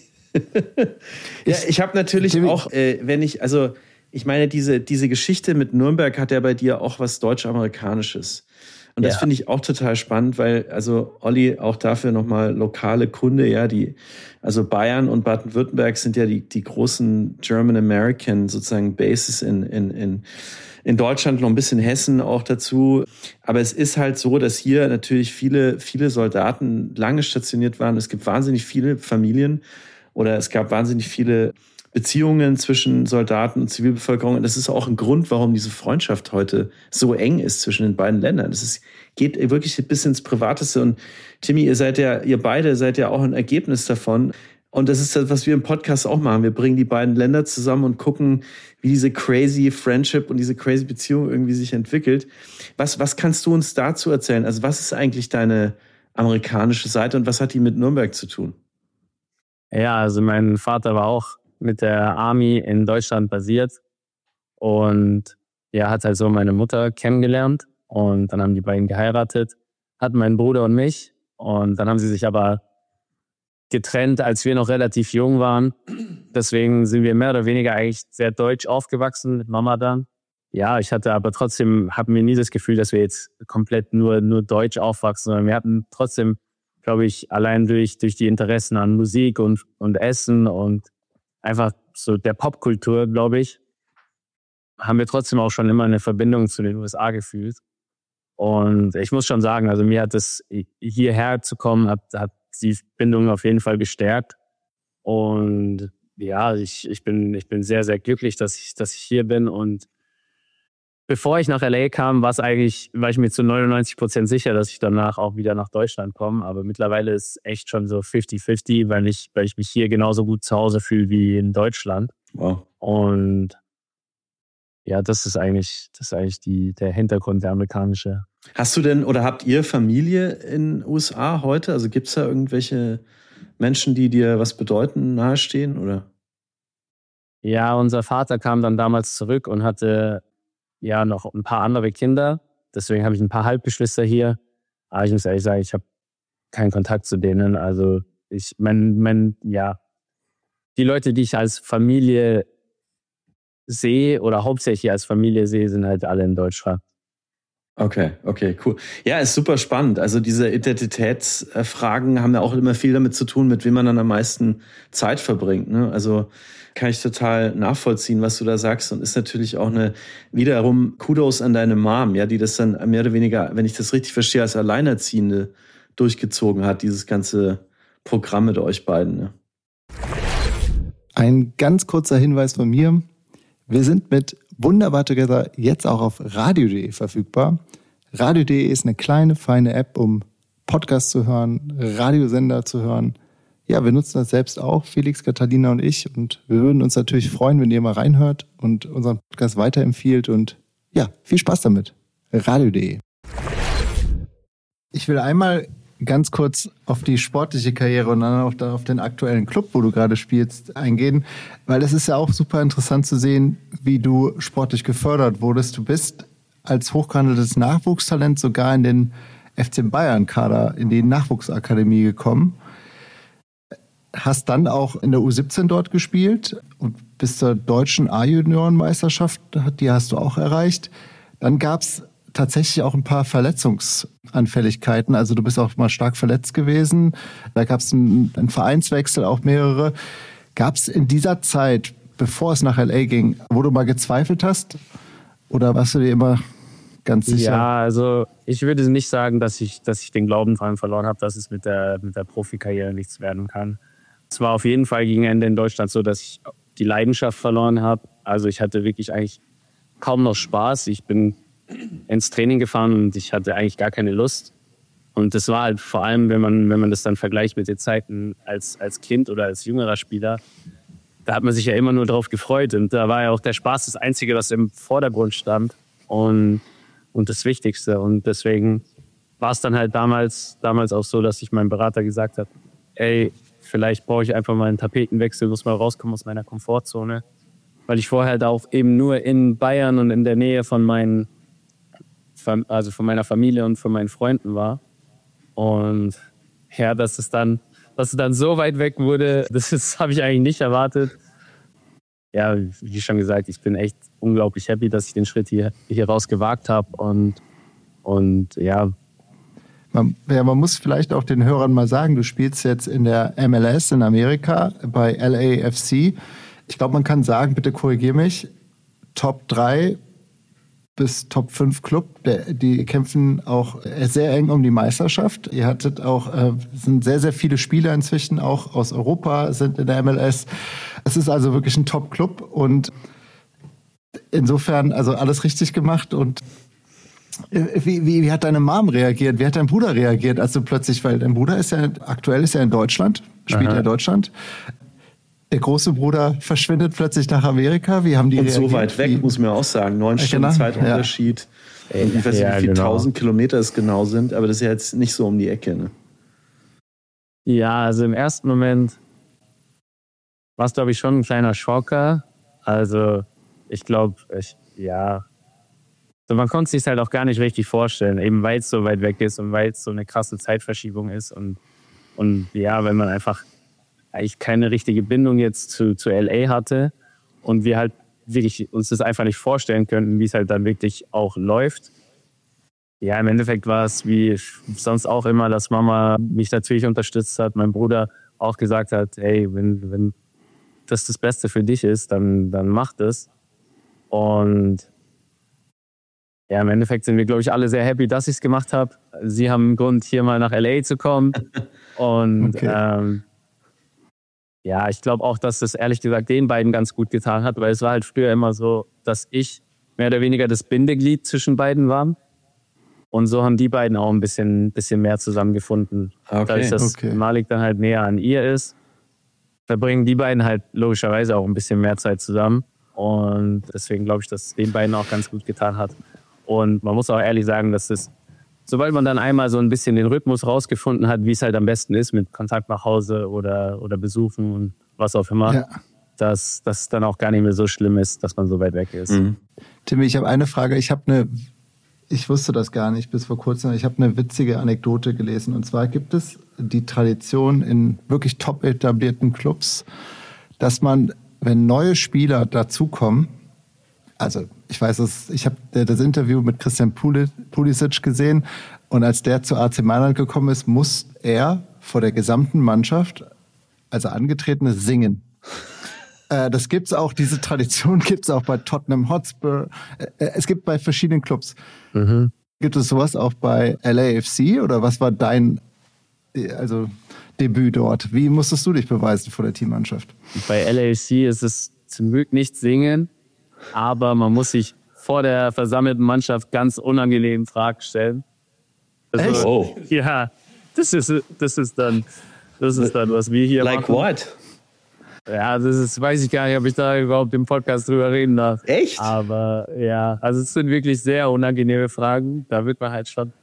Ja, ich habe natürlich Timmy. auch, äh, wenn ich, also ich meine, diese, diese Geschichte mit Nürnberg hat ja bei dir auch was Deutsch-Amerikanisches. Und das ja. finde ich auch total spannend, weil, also Olli, auch dafür nochmal lokale Kunde, ja, die, also Bayern und Baden-Württemberg sind ja die, die großen German-American sozusagen Bases in, in, in, in Deutschland, noch ein bisschen Hessen auch dazu. Aber es ist halt so, dass hier natürlich viele, viele Soldaten lange stationiert waren. Es gibt wahnsinnig viele Familien oder es gab wahnsinnig viele Beziehungen zwischen Soldaten und Zivilbevölkerung. Und das ist auch ein Grund, warum diese Freundschaft heute so eng ist zwischen den beiden Ländern. Das ist, geht wirklich bis ins Privateste. Und Timmy, ihr seid ja, ihr beide seid ja auch ein Ergebnis davon. Und das ist das, was wir im Podcast auch machen. Wir bringen die beiden Länder zusammen und gucken, wie diese crazy Friendship und diese crazy Beziehung irgendwie sich entwickelt. Was, was kannst du uns dazu erzählen? Also was ist eigentlich deine amerikanische Seite und was hat die mit Nürnberg zu tun? Ja, also mein Vater war auch mit der Army in Deutschland basiert und ja, hat halt so meine Mutter kennengelernt und dann haben die beiden geheiratet, hatten meinen Bruder und mich und dann haben sie sich aber getrennt, als wir noch relativ jung waren. Deswegen sind wir mehr oder weniger eigentlich sehr deutsch aufgewachsen mit Mama dann. Ja, ich hatte aber trotzdem, hatten wir nie das Gefühl, dass wir jetzt komplett nur, nur deutsch aufwachsen, sondern wir hatten trotzdem, glaube ich, allein durch, durch die Interessen an Musik und, und Essen und einfach so der Popkultur, glaube ich, haben wir trotzdem auch schon immer eine Verbindung zu den U S A gefühlt. Und ich muss schon sagen, also mir hat es hierher zu kommen, hat, hat die Bindung auf jeden Fall gestärkt. Und ja, ich, ich bin, ich bin sehr, sehr glücklich, dass ich, dass ich hier bin. Und bevor ich nach L A kam, war es eigentlich, war ich mir zu neunundneunzig Prozent sicher, dass ich danach auch wieder nach Deutschland komme. Aber mittlerweile ist es echt schon so fifty fifty, weil ich, weil ich mich hier genauso gut zu Hause fühle wie in Deutschland. Wow. Und ja, das ist eigentlich, das ist eigentlich die, der Hintergrund, der amerikanische. Hast du denn oder habt ihr Familie in den U S A heute? Also gibt es da irgendwelche Menschen, die dir was bedeuten, nahestehen, oder? Ja, unser Vater kam dann damals zurück und hatte ja noch ein paar andere Kinder. Deswegen habe ich ein paar Halbgeschwister hier. Aber ich muss ehrlich sagen, ich habe keinen Kontakt zu denen. Also ich, mein, mein, ja, die Leute, die ich als Familie sehe oder hauptsächlich als Familie sehe, sind halt alle in Deutschland. Okay, okay, cool. Ja, ist super spannend. Also diese Identitätsfragen haben ja auch immer viel damit zu tun, mit wem man dann am meisten Zeit verbringt, ne? Also kann ich total nachvollziehen, was du da sagst, und ist natürlich auch eine, wiederum Kudos an deine Mom, ja, die das dann mehr oder weniger, wenn ich das richtig verstehe, als Alleinerziehende durchgezogen hat, dieses ganze Programm mit euch beiden, ne? Ein ganz kurzer Hinweis von mir. Wir sind mit Wunderbar Together jetzt auch auf radio punkt de verfügbar. radio punkt de ist eine kleine, feine App, um Podcasts zu hören, Radiosender zu hören. Ja, wir nutzen das selbst auch, Felix, Catalina und ich. Und wir würden uns natürlich freuen, wenn ihr mal reinhört und unseren Podcast weiterempfiehlt. Und ja, viel Spaß damit. radio punkt de. Ich will einmal ganz kurz auf die sportliche Karriere und dann auch auf den aktuellen Club, wo du gerade spielst, eingehen, weil es ist ja auch super interessant zu sehen, wie du sportlich gefördert wurdest. Du bist als hochgehandeltes Nachwuchstalent sogar in den F C Bayern-Kader, in die Nachwuchsakademie gekommen, hast dann auch in der U siebzehn dort gespielt und bis zur deutschen A-Juniorenmeisterschaft, die hast du auch erreicht. Dann gab es tatsächlich auch ein paar Verletzungsanfälligkeiten. Also du bist auch mal stark verletzt gewesen. Da gab es einen, einen Vereinswechsel, auch mehrere. Gab es in dieser Zeit, bevor es nach L A ging, wo du mal gezweifelt hast? Oder warst du dir immer ganz sicher? Ja, also ich würde nicht sagen, dass ich, dass ich den Glauben daran verloren habe, dass es mit der, mit der Profikarriere nichts werden kann. Es war auf jeden Fall gegen Ende in Deutschland so, dass ich die Leidenschaft verloren habe. Also ich hatte wirklich eigentlich kaum noch Spaß. Ich bin ins Training gefahren und ich hatte eigentlich gar keine Lust. Und das war halt vor allem, wenn man, wenn man das dann vergleicht mit den Zeiten als, als Kind oder als jüngerer Spieler, da hat man sich ja immer nur drauf gefreut. Und da war ja auch der Spaß das Einzige, was im Vordergrund stand und, und das Wichtigste. Und deswegen war es dann halt damals, damals auch so, dass ich meinem Berater gesagt habe, ey, vielleicht brauche ich einfach mal einen Tapetenwechsel, muss mal rauskommen aus meiner Komfortzone. Weil ich vorher halt auch eben nur in Bayern und in der Nähe von meinen, also von meiner Familie und von meinen Freunden war. Und ja, dass es dann, dass es dann so weit weg wurde, das ist, habe ich eigentlich nicht erwartet. Ja, wie schon gesagt, ich bin echt unglaublich happy, dass ich den Schritt hier, hier raus gewagt habe. Und, und ja. Man, ja, man muss vielleicht auch den Hörern mal sagen, du spielst jetzt in der M L S in Amerika bei L A F C. Ich glaube, man kann sagen, bitte korrigiere mich, Top drei bis Top fünf Club, der, die kämpfen auch sehr eng um die Meisterschaft. Ihr hattet auch, äh, sind sehr, sehr viele Spieler inzwischen auch aus Europa, sind in der M L S. Es ist also wirklich ein Top-Club und insofern also alles richtig gemacht. Und wie, wie, wie hat deine Mom reagiert? Wie hat dein Bruder reagiert, als du plötzlich, weil dein Bruder ist ja aktuell ist ja in Deutschland, spielt ja in Deutschland. Der große Bruder verschwindet plötzlich nach Amerika. Wie haben die und reagiert? so weit weg, wie, muss man auch sagen. Neun Stunden genau, Zeitunterschied. Ja. Ich weiß nicht, ja, wie viele genau. tausend Kilometer es genau sind, aber das ist ja jetzt nicht so um die Ecke. Ne? Ja, also im ersten Moment war es, glaube ich, schon ein kleiner Schocker. Also ich glaube, ich, ja, so, man konnte es sich halt auch gar nicht richtig vorstellen, eben weil es so weit weg ist und weil es so eine krasse Zeitverschiebung ist. Und, und ja, wenn man einfach eigentlich keine richtige Bindung jetzt zu, zu L A hatte und wir halt wirklich uns das einfach nicht vorstellen könnten, wie es halt dann wirklich auch läuft. Ja, im Endeffekt war es wie sonst auch immer, dass Mama mich natürlich unterstützt hat, mein Bruder auch gesagt hat, hey, wenn, wenn das das Beste für dich ist, dann, dann mach das. Und ja, im Endeffekt sind wir, glaube ich, alle sehr happy, dass ich es gemacht habe. Sie haben einen Grund, hier mal nach L A zu kommen. Und okay. ähm, ja, ich glaube auch, dass das ehrlich gesagt den beiden ganz gut getan hat, weil es war halt früher immer so, dass ich mehr oder weniger das Bindeglied zwischen beiden war. Und so haben die beiden auch ein bisschen, bisschen mehr zusammengefunden. Okay. Dadurch, dass okay. Malik dann halt näher an ihr ist, verbringen die beiden halt logischerweise auch ein bisschen mehr Zeit zusammen. Und deswegen glaube ich, dass es den beiden auch ganz gut getan hat. Und man muss auch ehrlich sagen, dass es, sobald man dann einmal so ein bisschen den Rhythmus rausgefunden hat, wie es halt am besten ist mit Kontakt nach Hause oder, oder Besuchen und was auch immer, ja. dass das dann auch gar nicht mehr so schlimm ist, dass man so weit weg ist. Mhm. Timmy, ich habe eine Frage. Ich habe eine, ich wusste das gar nicht bis vor kurzem, ich habe eine witzige Anekdote gelesen. Und zwar gibt es die Tradition in wirklich top etablierten Clubs, dass man, wenn neue Spieler dazukommen, also ich weiß, dass ich habe das Interview mit Christian Pulisic gesehen und als der zu A C Mailand gekommen ist, muss er vor der gesamten Mannschaft, also Angetretene, singen. äh, das gibt's auch, diese Tradition gibt's auch bei Tottenham Hotspur. Äh, es gibt bei verschiedenen Clubs. Mhm. Gibt es sowas auch bei L A F C oder was war dein also Debüt dort? Wie musstest du dich beweisen vor der Teammannschaft? Bei L A F C ist es zum Glück nicht singen. Aber man muss sich vor der versammelten Mannschaft ganz unangenehmen Fragen stellen. Also, echt? Oh. Ja, das ist, das ist dann, das ist dann, was wir hier like machen. Like what? Ja, das ist, weiß ich gar nicht, ob ich da überhaupt im Podcast drüber reden darf. Echt? Aber ja, also es sind wirklich sehr unangenehme Fragen. Da wird man halt schon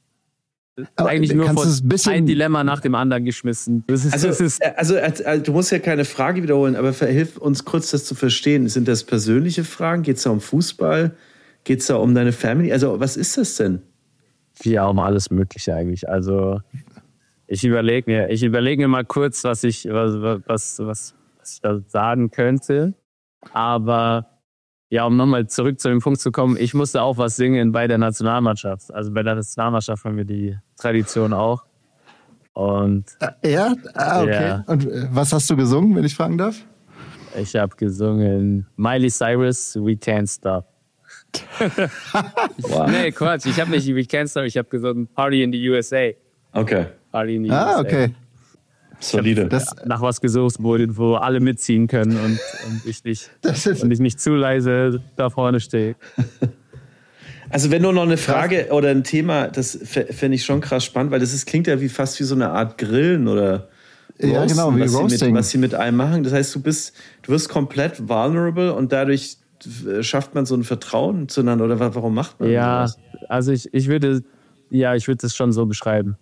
Aber eigentlich nur von ein, ein Dilemma nach dem anderen geschmissen. Das ist, also, das ist also, also du musst ja keine Frage wiederholen, aber hilf uns kurz, das zu verstehen. Sind das persönliche Fragen? Geht es da um Fußball? Geht es da um deine Family? Also was ist das denn? Ja, um alles Mögliche eigentlich. Also ich überlege mir, ich überlege mir mal kurz, was ich, was, was, was, was ich da sagen könnte. Aber ja, um nochmal zurück zu dem Punkt zu kommen, ich musste auch was singen bei der Nationalmannschaft. Also bei der Nationalmannschaft haben wir die Tradition auch. Und ja, ah, okay. Ja. Und was hast du gesungen, wenn ich fragen darf? Ich habe gesungen Miley Cyrus, We Can't Stop. Wow. Nee, Quatsch, ich habe nicht We Can't Stop, ich habe gesungen Party in the U S A. Okay. Party in the ah, U S A. Okay. Solide. Das, nach was gesucht wurde, wo alle mitziehen können und, und, ich, nicht, und ich nicht zu leise da vorne stehe. Also wenn nur noch eine Frage oder ein Thema, das fände ich schon krass spannend, weil das ist, klingt ja wie fast wie so eine Art Grillen oder Roasten, ja, genau, wie was, Roasting. Sie mit, was sie mit einem machen. Das heißt, du bist, du wirst komplett vulnerable und dadurch schafft man so ein Vertrauen zueinander oder warum macht man ja, sowas? Ja, also ich, ich würde, ja, ich würde das schon so beschreiben.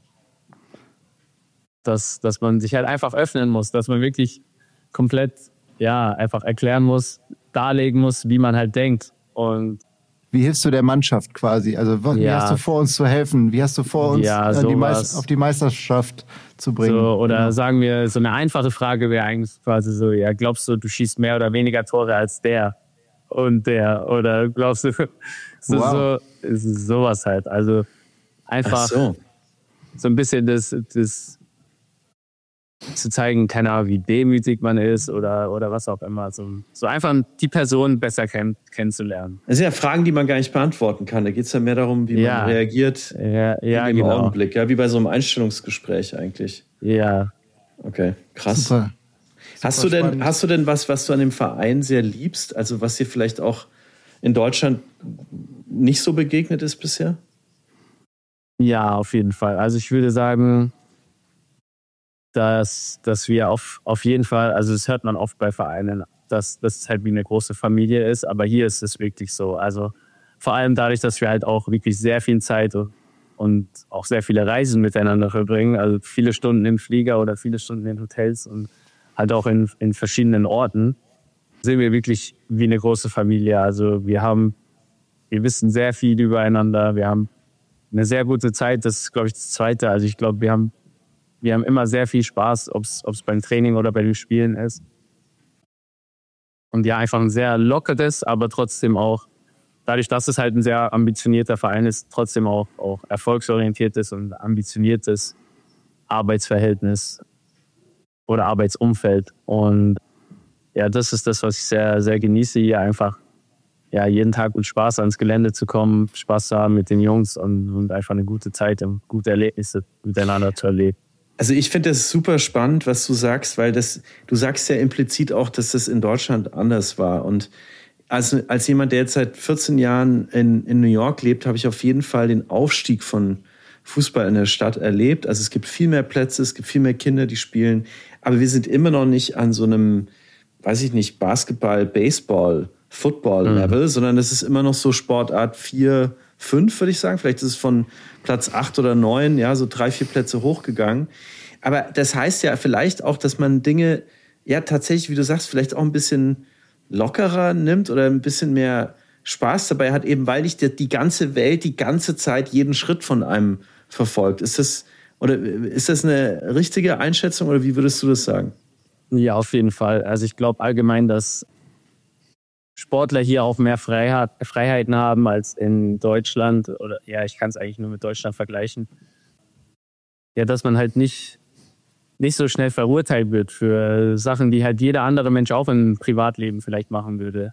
Dass, dass man sich halt einfach öffnen muss, dass man wirklich komplett, ja, einfach erklären muss, darlegen muss, wie man halt denkt. Und wie hilfst du der Mannschaft quasi? Also wie ja. hast du vor, uns zu helfen? Wie hast du vor, uns ja, die Meis- auf die Meisterschaft zu bringen? So, oder genau. sagen wir, so eine einfache Frage wäre eigentlich quasi so, ja, glaubst du, du schießt mehr oder weniger Tore als der und der? Oder glaubst du, so, wow. so ist sowas halt. Also einfach so. so ein bisschen das, das zu zeigen, keine Ahnung, wie demütig man ist oder, oder was auch immer. So, so einfach die Person besser kenn, kennenzulernen. Das sind ja Fragen, die man gar nicht beantworten kann. Da geht es ja mehr darum, wie ja. man reagiert ja, ja, im genau. Augenblick. Ja, wie bei so einem Einstellungsgespräch eigentlich. Ja. Okay, krass. Super. Hast du denn, hast du denn was, was du an dem Verein sehr liebst? Also was dir vielleicht auch in Deutschland nicht so begegnet ist bisher? Ja, auf jeden Fall. Also ich würde sagen, dass, dass wir auf, auf jeden Fall, also das hört man oft bei Vereinen, dass das halt wie eine große Familie ist, aber hier ist es wirklich so. Also vor allem dadurch, dass wir halt auch wirklich sehr viel Zeit und auch sehr viele Reisen miteinander verbringen, also viele Stunden im Flieger oder viele Stunden in Hotels und halt auch in, in verschiedenen Orten, sind wir wirklich wie eine große Familie. Also wir haben, wir wissen sehr viel übereinander, wir haben eine sehr gute Zeit, das ist, glaube ich, das Zweite. Also ich glaube, wir haben Wir haben immer sehr viel Spaß, ob es beim Training oder bei den Spielen ist. Und ja, einfach ein sehr lockeres, aber trotzdem auch, dadurch, dass es halt ein sehr ambitionierter Verein ist, trotzdem auch, auch erfolgsorientiertes und ambitioniertes Arbeitsverhältnis oder Arbeitsumfeld. Und ja, das ist das, was ich sehr, sehr genieße, hier einfach ja, jeden Tag mit Spaß ans Gelände zu kommen, Spaß zu haben mit den Jungs und, und einfach eine gute Zeit und gute Erlebnisse miteinander zu erleben. Also ich finde das super spannend, was du sagst, weil das, du sagst ja implizit auch, dass das in Deutschland anders war. Und als, als jemand, der jetzt seit vierzehn Jahren in, in New York lebt, habe ich auf jeden Fall den Aufstieg von Fußball in der Stadt erlebt. Also es gibt viel mehr Plätze, es gibt viel mehr Kinder, die spielen. Aber wir sind immer noch nicht an so einem, weiß ich nicht, Basketball, Baseball, Football-Level, mhm. sondern das ist immer noch so Sportart vier, fünf, würde ich sagen. Vielleicht ist es von Platz acht oder neun, ja, so drei, vier Plätze hochgegangen. Aber das heißt ja vielleicht auch, dass man Dinge, ja, tatsächlich, wie du sagst, vielleicht auch ein bisschen lockerer nimmt oder ein bisschen mehr Spaß dabei hat, eben weil dich die, die ganze Welt die ganze Zeit jeden Schritt von einem verfolgt. Ist das, oder ist das eine richtige Einschätzung oder wie würdest du das sagen? Ja, auf jeden Fall. Also ich glaube allgemein, dass Sportler hier auch mehr Freiheit, Freiheiten haben als in Deutschland. Oder ja, ich kann es eigentlich nur mit Deutschland vergleichen. Ja, dass man halt nicht, nicht so schnell verurteilt wird für Sachen, die halt jeder andere Mensch auch im Privatleben vielleicht machen würde.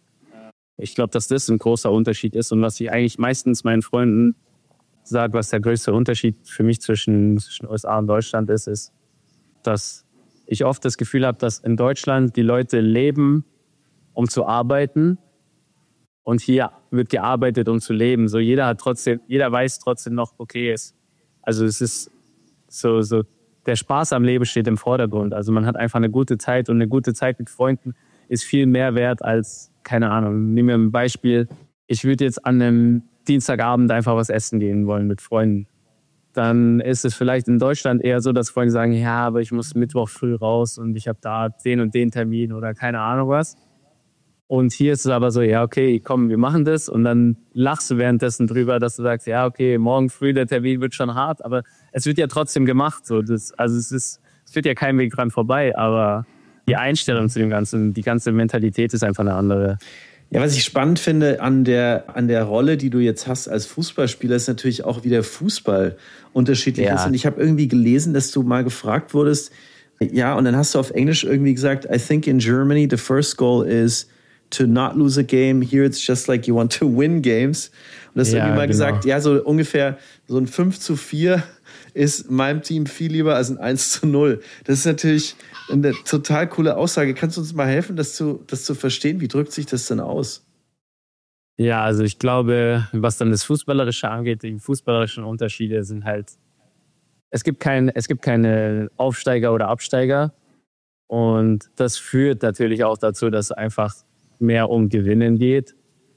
Ich glaube, dass das ein großer Unterschied ist und was ich eigentlich meistens meinen Freunden sage, was der größte Unterschied für mich zwischen, zwischen U S A und Deutschland ist, ist, dass ich oft das Gefühl habe, dass in Deutschland die Leute leben, um zu arbeiten, und hier wird gearbeitet, um zu leben. So jeder hat trotzdem, jeder weiß trotzdem noch, okay, es, also es ist so, so, der Spaß am Leben steht im Vordergrund. Also man hat einfach eine gute Zeit und eine gute Zeit mit Freunden ist viel mehr wert als, keine Ahnung, nehmen wir ein Beispiel. Ich würde jetzt an einem Dienstagabend einfach was essen gehen wollen mit Freunden. Dann ist es vielleicht in Deutschland eher so, dass Freunde sagen, ja, aber ich muss Mittwoch früh raus und ich habe da den und den Termin oder keine Ahnung was. Und hier ist es aber so, ja, okay, komm, wir machen das. Und dann lachst du währenddessen drüber, dass du sagst, ja, okay, morgen früh der Termin wird schon hart, aber es wird ja trotzdem gemacht. So, das, also es ist, es führt ja kein Weg dran vorbei, aber die Einstellung zu dem Ganzen, die ganze Mentalität ist einfach eine andere. Ja, was ich spannend finde an der, an der Rolle, die du jetzt hast als Fußballspieler, ist natürlich auch, wie der Fußball unterschiedlich Ja. ist. Und ich habe irgendwie gelesen, dass du mal gefragt wurdest, ja, und dann hast du auf Englisch irgendwie gesagt, I think in Germany the first goal is to not lose a game. Here it's just like you want to win games. Und das Ja, irgendwie mal genau. gesagt, ja, so ungefähr so ein fünf zu vier ist meinem Team viel lieber als ein eins zu null. Das ist natürlich eine total coole Aussage. Kannst du uns mal helfen, das zu, das zu verstehen? Wie drückt sich das denn aus? Ja, also ich glaube, was dann das Fußballerische angeht, die fußballerischen Unterschiede sind halt, es gibt kein, es gibt keine Aufsteiger oder Absteiger. Und das führt natürlich auch dazu, dass es einfach mehr um Gewinnen geht.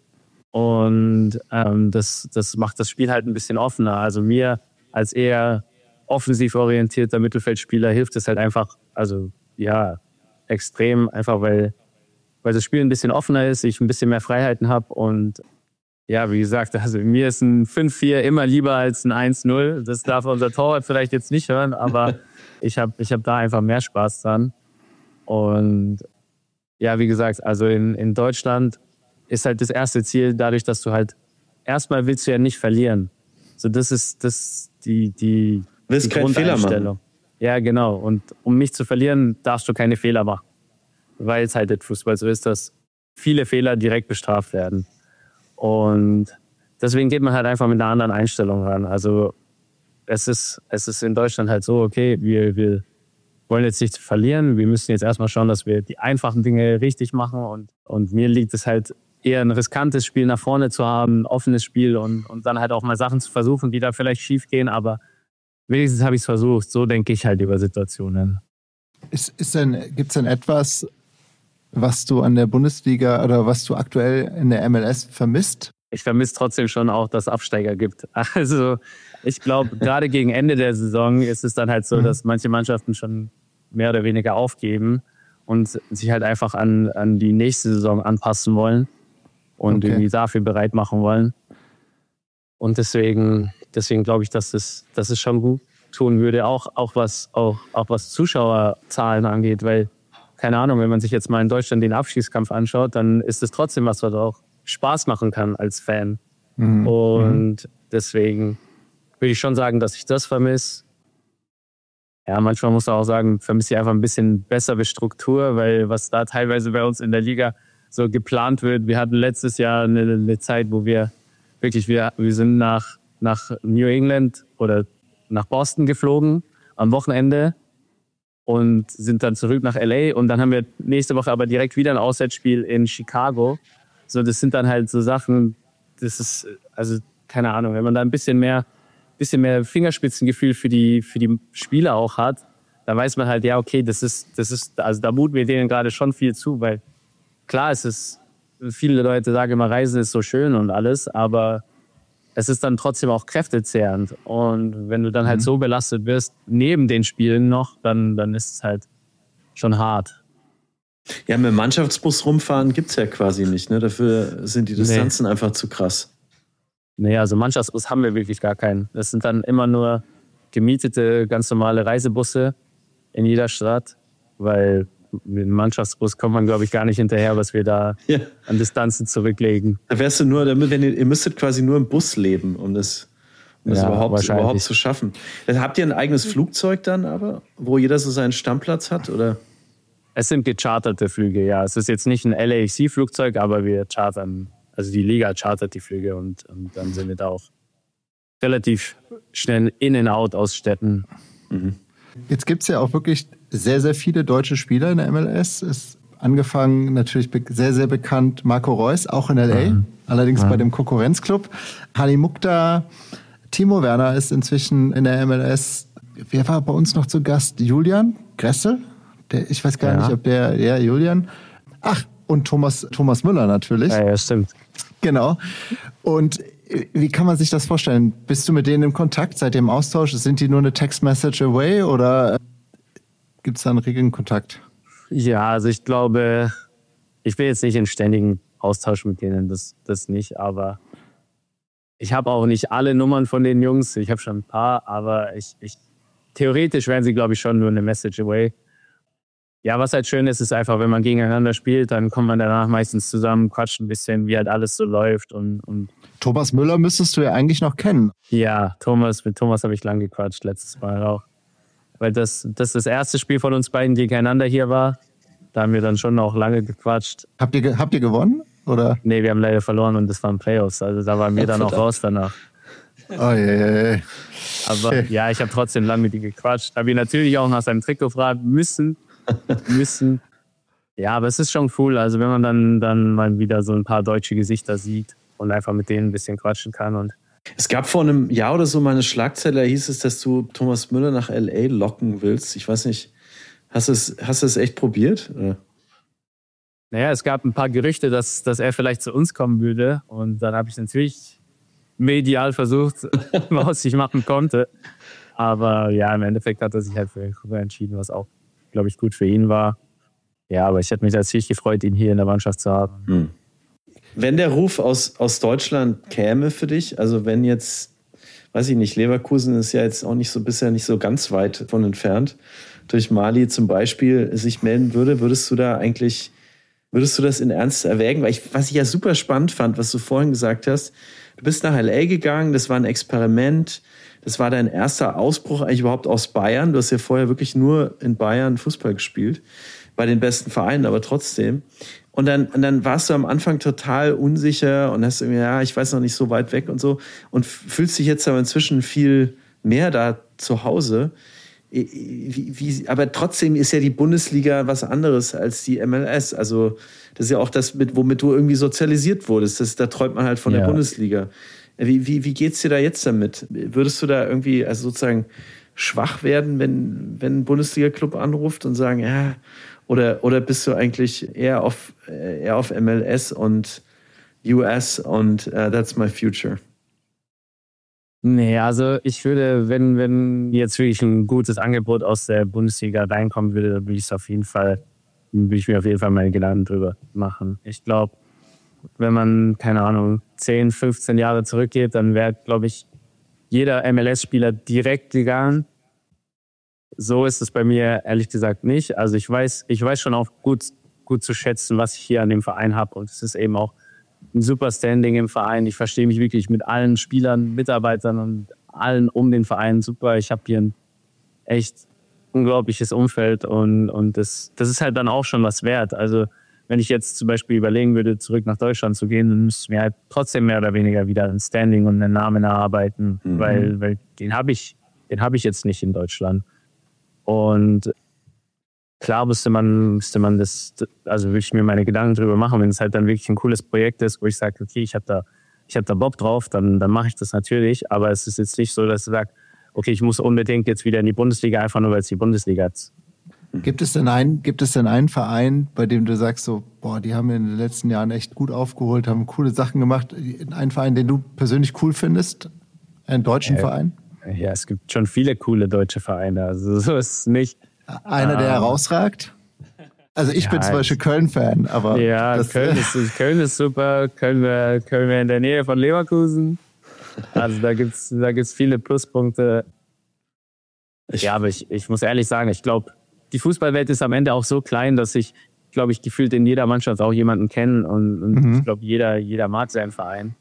Und ähm, das, das macht das Spiel halt ein bisschen offener. Also mir als eher offensiv orientierter Mittelfeldspieler hilft es halt einfach, also ja, extrem, einfach weil, weil das Spiel ein bisschen offener ist, ich ein bisschen mehr Freiheiten habe. Und ja, wie gesagt, also mir ist ein fünf vier immer lieber als ein eins null. Das darf unser Torwart vielleicht jetzt nicht hören, aber ich habe ich hab da einfach mehr Spaß dran. Und ja, wie gesagt, also in, in Deutschland ist halt das erste Ziel dadurch, dass du halt, erstmal willst du ja nicht verlieren. So, das ist das die, die, willst die keinen Fehler machen. Ja, genau. Und um nicht zu verlieren, darfst du keine Fehler machen. Weil es halt der Fußball so ist, dass viele Fehler direkt bestraft werden. Und deswegen geht man halt einfach mit einer anderen Einstellung ran. Also es ist, es ist in Deutschland halt so, okay, wir, wir wollen jetzt nicht verlieren. Wir müssen jetzt erstmal schauen, dass wir die einfachen Dinge richtig machen. Und, und mir liegt es halt eher ein riskantes Spiel nach vorne zu haben, ein offenes Spiel und, und dann halt auch mal Sachen zu versuchen, die da vielleicht schief gehen. Aber wenigstens habe ich es versucht. So denke ich halt über Situationen. Ist, ist denn, gibt es denn etwas, was du an der Bundesliga oder was du aktuell in der M L S vermisst? Ich vermisse trotzdem schon auch, dass es Absteiger gibt. Also ich glaube, gerade gegen Ende der Saison ist es dann halt so, dass manche Mannschaften schon mehr oder weniger aufgeben und sich halt einfach an, an die nächste Saison anpassen wollen und Okay. irgendwie dafür bereit machen wollen. Und deswegen, deswegen glaube ich, dass es, dass es schon gut tun würde, auch, auch, was, auch, auch was Zuschauerzahlen angeht, weil, keine Ahnung, wenn man sich jetzt mal in Deutschland den Abstiegskampf anschaut, dann ist es trotzdem was, was auch Spaß machen kann als Fan. Mhm. Und deswegen würde ich schon sagen, dass ich das vermisse. Ja, manchmal muss man auch sagen, vermisse ich einfach ein bisschen bessere Struktur, weil was da teilweise bei uns in der Liga so geplant wird. Wir hatten letztes Jahr eine, eine Zeit, wo wir wirklich, wir, wir sind nach, nach New England oder nach Boston geflogen am Wochenende und sind dann zurück nach L A und dann haben wir nächste Woche aber direkt wieder ein Auswärtsspiel in Chicago. So, das sind dann halt so Sachen, das ist, also keine Ahnung, wenn man da ein bisschen mehr, bisschen mehr Fingerspitzengefühl für die, für die Spieler auch hat, dann weiß man halt, ja, okay, das ist, das ist, also da muten wir denen gerade schon viel zu, weil klar, es ist, viele Leute sagen immer, Reisen ist so schön und alles, aber es ist dann trotzdem auch kräftezehrend. Und wenn du dann halt Mhm. so belastet wirst, neben den Spielen noch, dann, dann ist es halt schon hart. Ja, mit dem Mannschaftsbus rumfahren gibt es ja quasi nicht. Ne? Dafür sind die Distanzen nee. einfach zu krass. Nee, also Mannschaftsbus haben wir wirklich gar keinen. Das sind dann immer nur gemietete, ganz normale Reisebusse in jeder Stadt, weil mit dem Mannschaftsbus kommt man, glaube ich, gar nicht hinterher, was wir da ja. an Distanzen zurücklegen. Da wärst du nur, damit, wenn ihr, ihr müsstet quasi nur im Bus leben, um das, um das ja, überhaupt, überhaupt zu schaffen. Habt ihr ein eigenes Flugzeug dann aber, wo jeder so seinen Stammplatz hat, oder? Es sind gecharterte Flüge, ja. Es ist jetzt nicht ein L A F C-Flugzeug, aber wir chartern, also die Liga chartert die Flüge und, und dann sind wir da auch relativ schnell in and out aus Städten. Mhm. Jetzt gibt es ja auch wirklich sehr, sehr viele deutsche Spieler in der M L S. Ist angefangen natürlich sehr, sehr bekannt Marco Reus, auch in L A, mhm. allerdings mhm. bei dem Konkurrenzclub. Hani Mukhtar, Timo Werner ist inzwischen in der M L S. Wer war bei uns noch zu Gast? Julian Gressel? Der, ich weiß gar ja. nicht, ob der, ja, Julian. Ach, und Thomas, Thomas Müller natürlich. Ja, ja, stimmt. Genau. Und wie kann man sich das vorstellen? Bist du mit denen im Kontakt, seid ihr im Austausch? Sind die nur eine Text-Message away oder gibt es da einen regen Kontakt? Ja, also ich glaube, ich will jetzt nicht in ständigen Austausch mit denen, das, das nicht, aber ich habe auch nicht alle Nummern von den Jungs, ich habe schon ein paar, aber ich, ich theoretisch wären sie, glaube ich, schon nur eine Message away. Ja, was halt schön ist, ist einfach, wenn man gegeneinander spielt, dann kommt man danach meistens zusammen, quatscht ein bisschen, wie halt alles so läuft. Und, und Thomas Müller müsstest du ja eigentlich noch kennen. Ja, Thomas, mit Thomas habe ich lang gequatscht, letztes Mal auch. Weil das, das das erste Spiel von uns beiden gegeneinander hier war. Da haben wir dann schon auch lange gequatscht. Habt ihr, habt ihr gewonnen? Oder? Nee, wir haben leider verloren und das waren Playoffs. Also da waren wir dann auch raus danach. Oh, je, je, je. Aber ja, ich habe trotzdem lange mit ihm gequatscht. Habe ihn natürlich auch nach seinem Trikot fragen müssen. müssen. Ja, aber es ist schon cool. Also wenn man dann, dann mal wieder so ein paar deutsche Gesichter sieht und einfach mit denen ein bisschen quatschen kann. Und es gab vor einem Jahr oder so mal eine Schlagzeile, da hieß es, dass du Thomas Müller nach L A locken willst. Ich weiß nicht, hast du es, hast du es echt probiert? Oder? Naja, es gab ein paar Gerüchte, dass, dass er vielleicht zu uns kommen würde. Und dann habe ich natürlich medial versucht, was ich machen konnte. Aber ja, im Endeffekt hat er sich halt für Vancouver entschieden, was auch, glaube ich, gut für ihn war. Ja, aber ich hätte mich natürlich gefreut, ihn hier in der Mannschaft zu haben. Hm. Wenn der Ruf aus, aus Deutschland käme für dich, also wenn jetzt, weiß ich nicht, Leverkusen ist ja jetzt auch nicht so bisher nicht so ganz weit von entfernt, durch Mali zum Beispiel sich melden würde, würdest du da eigentlich, würdest du das in Ernst erwägen? Weil ich, was ich ja super spannend fand, was du vorhin gesagt hast, du bist nach L A gegangen, das war ein Experiment, das war dein erster Ausbruch eigentlich überhaupt aus Bayern. Du hast ja vorher wirklich nur in Bayern Fußball gespielt, bei den besten Vereinen, aber trotzdem. Und dann, und dann warst du am Anfang total unsicher und hast irgendwie, ja, ich weiß noch nicht, so weit weg und so. Und fühlst dich jetzt aber inzwischen viel mehr da zu Hause. Wie, wie, aber trotzdem ist ja die Bundesliga was anderes als die M L S. Also das ist ja auch das, mit, womit du irgendwie sozialisiert wurdest. Das, da träumt man halt von ja. der Bundesliga. Wie, wie, wie geht's dir da jetzt damit? Würdest du da irgendwie also sozusagen schwach werden, wenn, wenn ein Bundesliga-Club anruft und sagen, ja, oder, oder bist du eigentlich eher auf, eher auf M L S und U S und uh, that's my future? Nee, also ich würde, wenn, wenn jetzt wirklich ein gutes Angebot aus der Bundesliga reinkommen würde, dann würde ich es auf jeden Fall, würde ich mir auf jeden Fall meine Gedanken drüber machen. Ich glaube, wenn man, keine Ahnung, zehn, fünfzehn Jahre zurückgeht, dann wäre, glaube ich, jeder M L S-Spieler direkt gegangen. So ist es bei mir ehrlich gesagt nicht. Also ich weiß, ich weiß schon auch gut, gut zu schätzen, was ich hier an dem Verein habe. Und es ist eben auch ein super Standing im Verein. Ich verstehe mich wirklich mit allen Spielern, Mitarbeitern und allen um den Verein super. Ich habe hier ein echt unglaubliches Umfeld und, und das, das ist halt dann auch schon was wert. Also wenn ich jetzt zum Beispiel überlegen würde, zurück nach Deutschland zu gehen, dann müsste ich mir halt trotzdem mehr oder weniger wieder ein Standing und einen Namen erarbeiten, mhm. weil, weil den habe ich, den habe ich jetzt nicht in Deutschland. Und klar müsste man, müsste man das, also würde ich mir meine Gedanken drüber machen, wenn es halt dann wirklich ein cooles Projekt ist, wo ich sage, okay, ich habe da, ich habe da Bock drauf, dann, dann mache ich das natürlich. Aber es ist jetzt nicht so, dass ich sage, okay, ich muss unbedingt jetzt wieder in die Bundesliga, einfach nur weil es die Bundesliga ist. Gibt es denn einen, gibt es denn einen Verein, bei dem du sagst so, boah, die haben in den letzten Jahren echt gut aufgeholt, haben coole Sachen gemacht? Einen Verein, den du persönlich cool findest? Einen deutschen äh, Verein? Ja, es gibt schon viele coole deutsche Vereine. Also so ist es nicht. Einer, der ähm, herausragt? Also ich ja, bin zum Beispiel Köln-Fan, aber... Ja, das, Köln, ist, Köln ist super. Köln wäre Köln wär in der Nähe von Leverkusen. Also da gibt es da gibt's viele Pluspunkte. Ich, ja, aber ich, ich muss ehrlich sagen, ich glaube, die Fußballwelt ist am Ende auch so klein, dass ich, glaube ich, gefühlt in jeder Mannschaft auch jemanden kenne. Und, und mhm. ich glaube, jeder, jeder mag seinen Verein.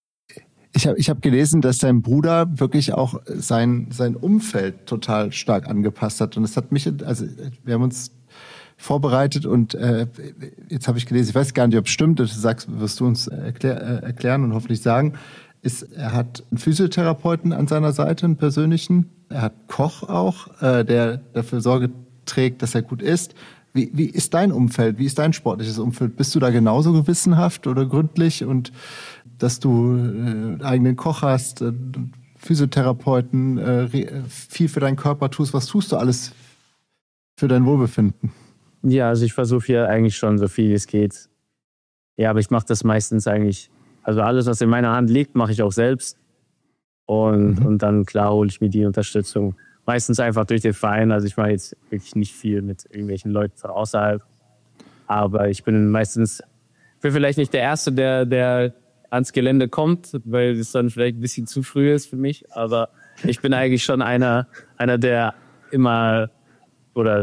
Ich habe ich hab gelesen, dass dein Bruder wirklich auch sein, sein Umfeld total stark angepasst hat. Und das hat mich, also wir haben uns vorbereitet und äh, jetzt habe ich gelesen, ich weiß gar nicht, ob es stimmt, das sagst, wirst du uns erklär, äh, erklären und hoffentlich sagen, ist, er hat einen Physiotherapeuten an seiner Seite, einen persönlichen. Er hat einen Koch auch, äh, der dafür Sorge trägt, dass er gut isst. Wie, wie ist dein Umfeld? Wie ist dein sportliches Umfeld? Bist du da genauso gewissenhaft oder gründlich und dass du äh, einen eigenen Koch hast, äh, Physiotherapeuten, äh, viel für deinen Körper tust? Was tust du alles für dein Wohlbefinden? Ja, also ich versuche hier eigentlich schon so viel wie es geht. Ja, aber ich mache das meistens eigentlich, also alles, was in meiner Hand liegt, mache ich auch selbst. Und, mhm. und dann, klar, hole ich mir die Unterstützung. Meistens einfach durch den Verein. Also ich mache jetzt wirklich nicht viel mit irgendwelchen Leuten von außerhalb. Aber ich bin meistens, ich bin vielleicht nicht der Erste, der, der ans Gelände kommt, weil es dann vielleicht ein bisschen zu früh ist für mich. Aber ich bin eigentlich schon einer, einer der immer oder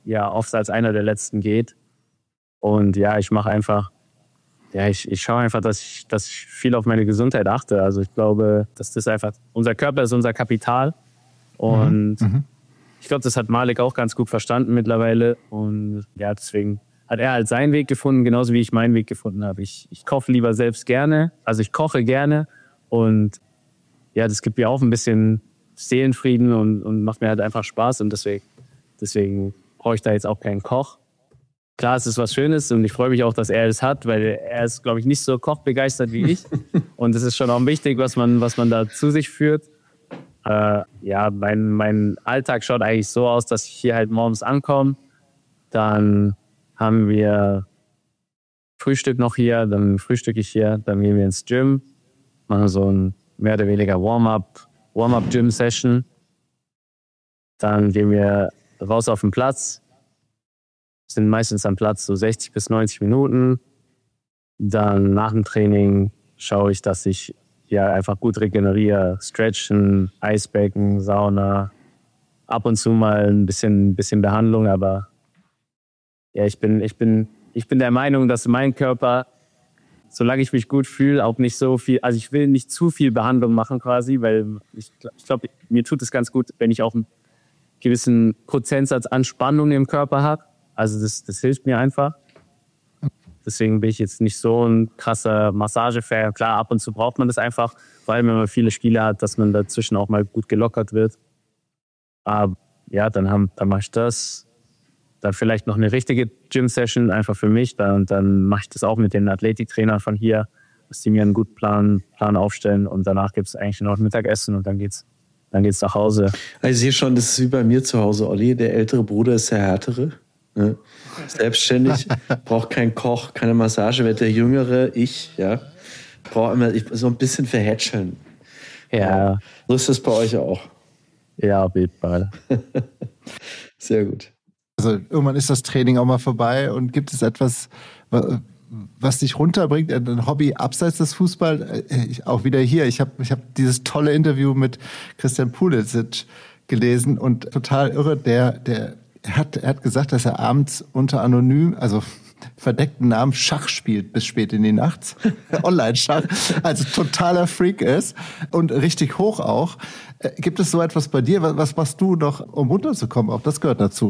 ja oft als einer der Letzten geht. Und ja, ich mache einfach, ja, ich, ich schaue einfach, dass ich, dass ich viel auf meine Gesundheit achte. Also ich glaube, dass das einfach, unser Körper ist unser Kapital. Und mhm. ich glaube, das hat Malik auch ganz gut verstanden mittlerweile. Und ja, deswegen hat er halt seinen Weg gefunden, genauso wie ich meinen Weg gefunden habe. Ich, ich koche lieber selbst gerne, also ich koche gerne. Und ja, das gibt mir auch ein bisschen Seelenfrieden und, und macht mir halt einfach Spaß. Und deswegen, deswegen brauche ich da jetzt auch keinen Koch. Klar, es ist was Schönes und ich freue mich auch, dass er es hat, weil er ist, glaube ich, nicht so kochbegeistert wie ich. Und es ist schon auch wichtig, was man, was man da zu sich führt. Äh, ja, mein, mein Alltag schaut eigentlich so aus, dass ich hier halt morgens ankomme. Dann haben wir Frühstück noch hier, dann frühstücke ich hier, dann gehen wir ins Gym, machen so ein mehr oder weniger Warm-up, Warm-up-Gym-Session. Dann gehen wir raus auf den Platz. Sind meistens am Platz so sechzig bis neunzig Minuten. Dann nach dem Training schaue ich, dass ich ja einfach gut regeneriere. Stretchen, Eisbecken, Sauna, ab und zu mal ein bisschen, bisschen Behandlung. Aber ja, ich bin, ich bin, ich bin der Meinung, dass mein Körper, solange ich mich gut fühle, auch nicht so viel, also ich will nicht zu viel Behandlung machen quasi, weil ich, ich glaube, mir tut es ganz gut, wenn ich auch einen gewissen Prozentsatz an Spannung im Körper habe. Also das, das hilft mir einfach. Deswegen bin ich jetzt nicht so ein krasser Massagefan. Klar, ab und zu braucht man das einfach, vor allem wenn man viele Spiele hat, dass man dazwischen auch mal gut gelockert wird. Aber ja, dann, haben, dann mache ich das. Dann vielleicht noch eine richtige Gym-Session einfach für mich. Dann, dann mache ich das auch mit den Athletiktrainern von hier, dass die mir einen guten Plan, Plan aufstellen. Und danach gibt es eigentlich noch Mittagessen und dann geht's, dann geht's nach Hause. Also ich sehe schon, das ist wie bei mir zu Hause, Olli. Der ältere Bruder ist der härtere. Ne? Selbstständig, braucht keinen Koch, keine Massage, wird der Jüngere, ich, ja, brauche immer ich, so ein bisschen verhätscheln. Ja. ja. So ist das bei euch auch. Ja, auf jeden Fall. Sehr gut. Also irgendwann ist das Training auch mal vorbei und gibt es etwas, was dich runterbringt, ein Hobby abseits des Fußballs? Auch wieder hier, ich habe ich hab dieses tolle Interview mit Christian Pulisic gelesen und total irre, der, der Er hat, er hat gesagt, dass er abends unter anonym, also verdeckten Namen, Schach spielt bis spät in die Nacht. Online-Schach. Also totaler Freak ist und richtig hoch auch. Gibt es so etwas bei dir? Was machst du noch, um runterzukommen? Auch das gehört dazu.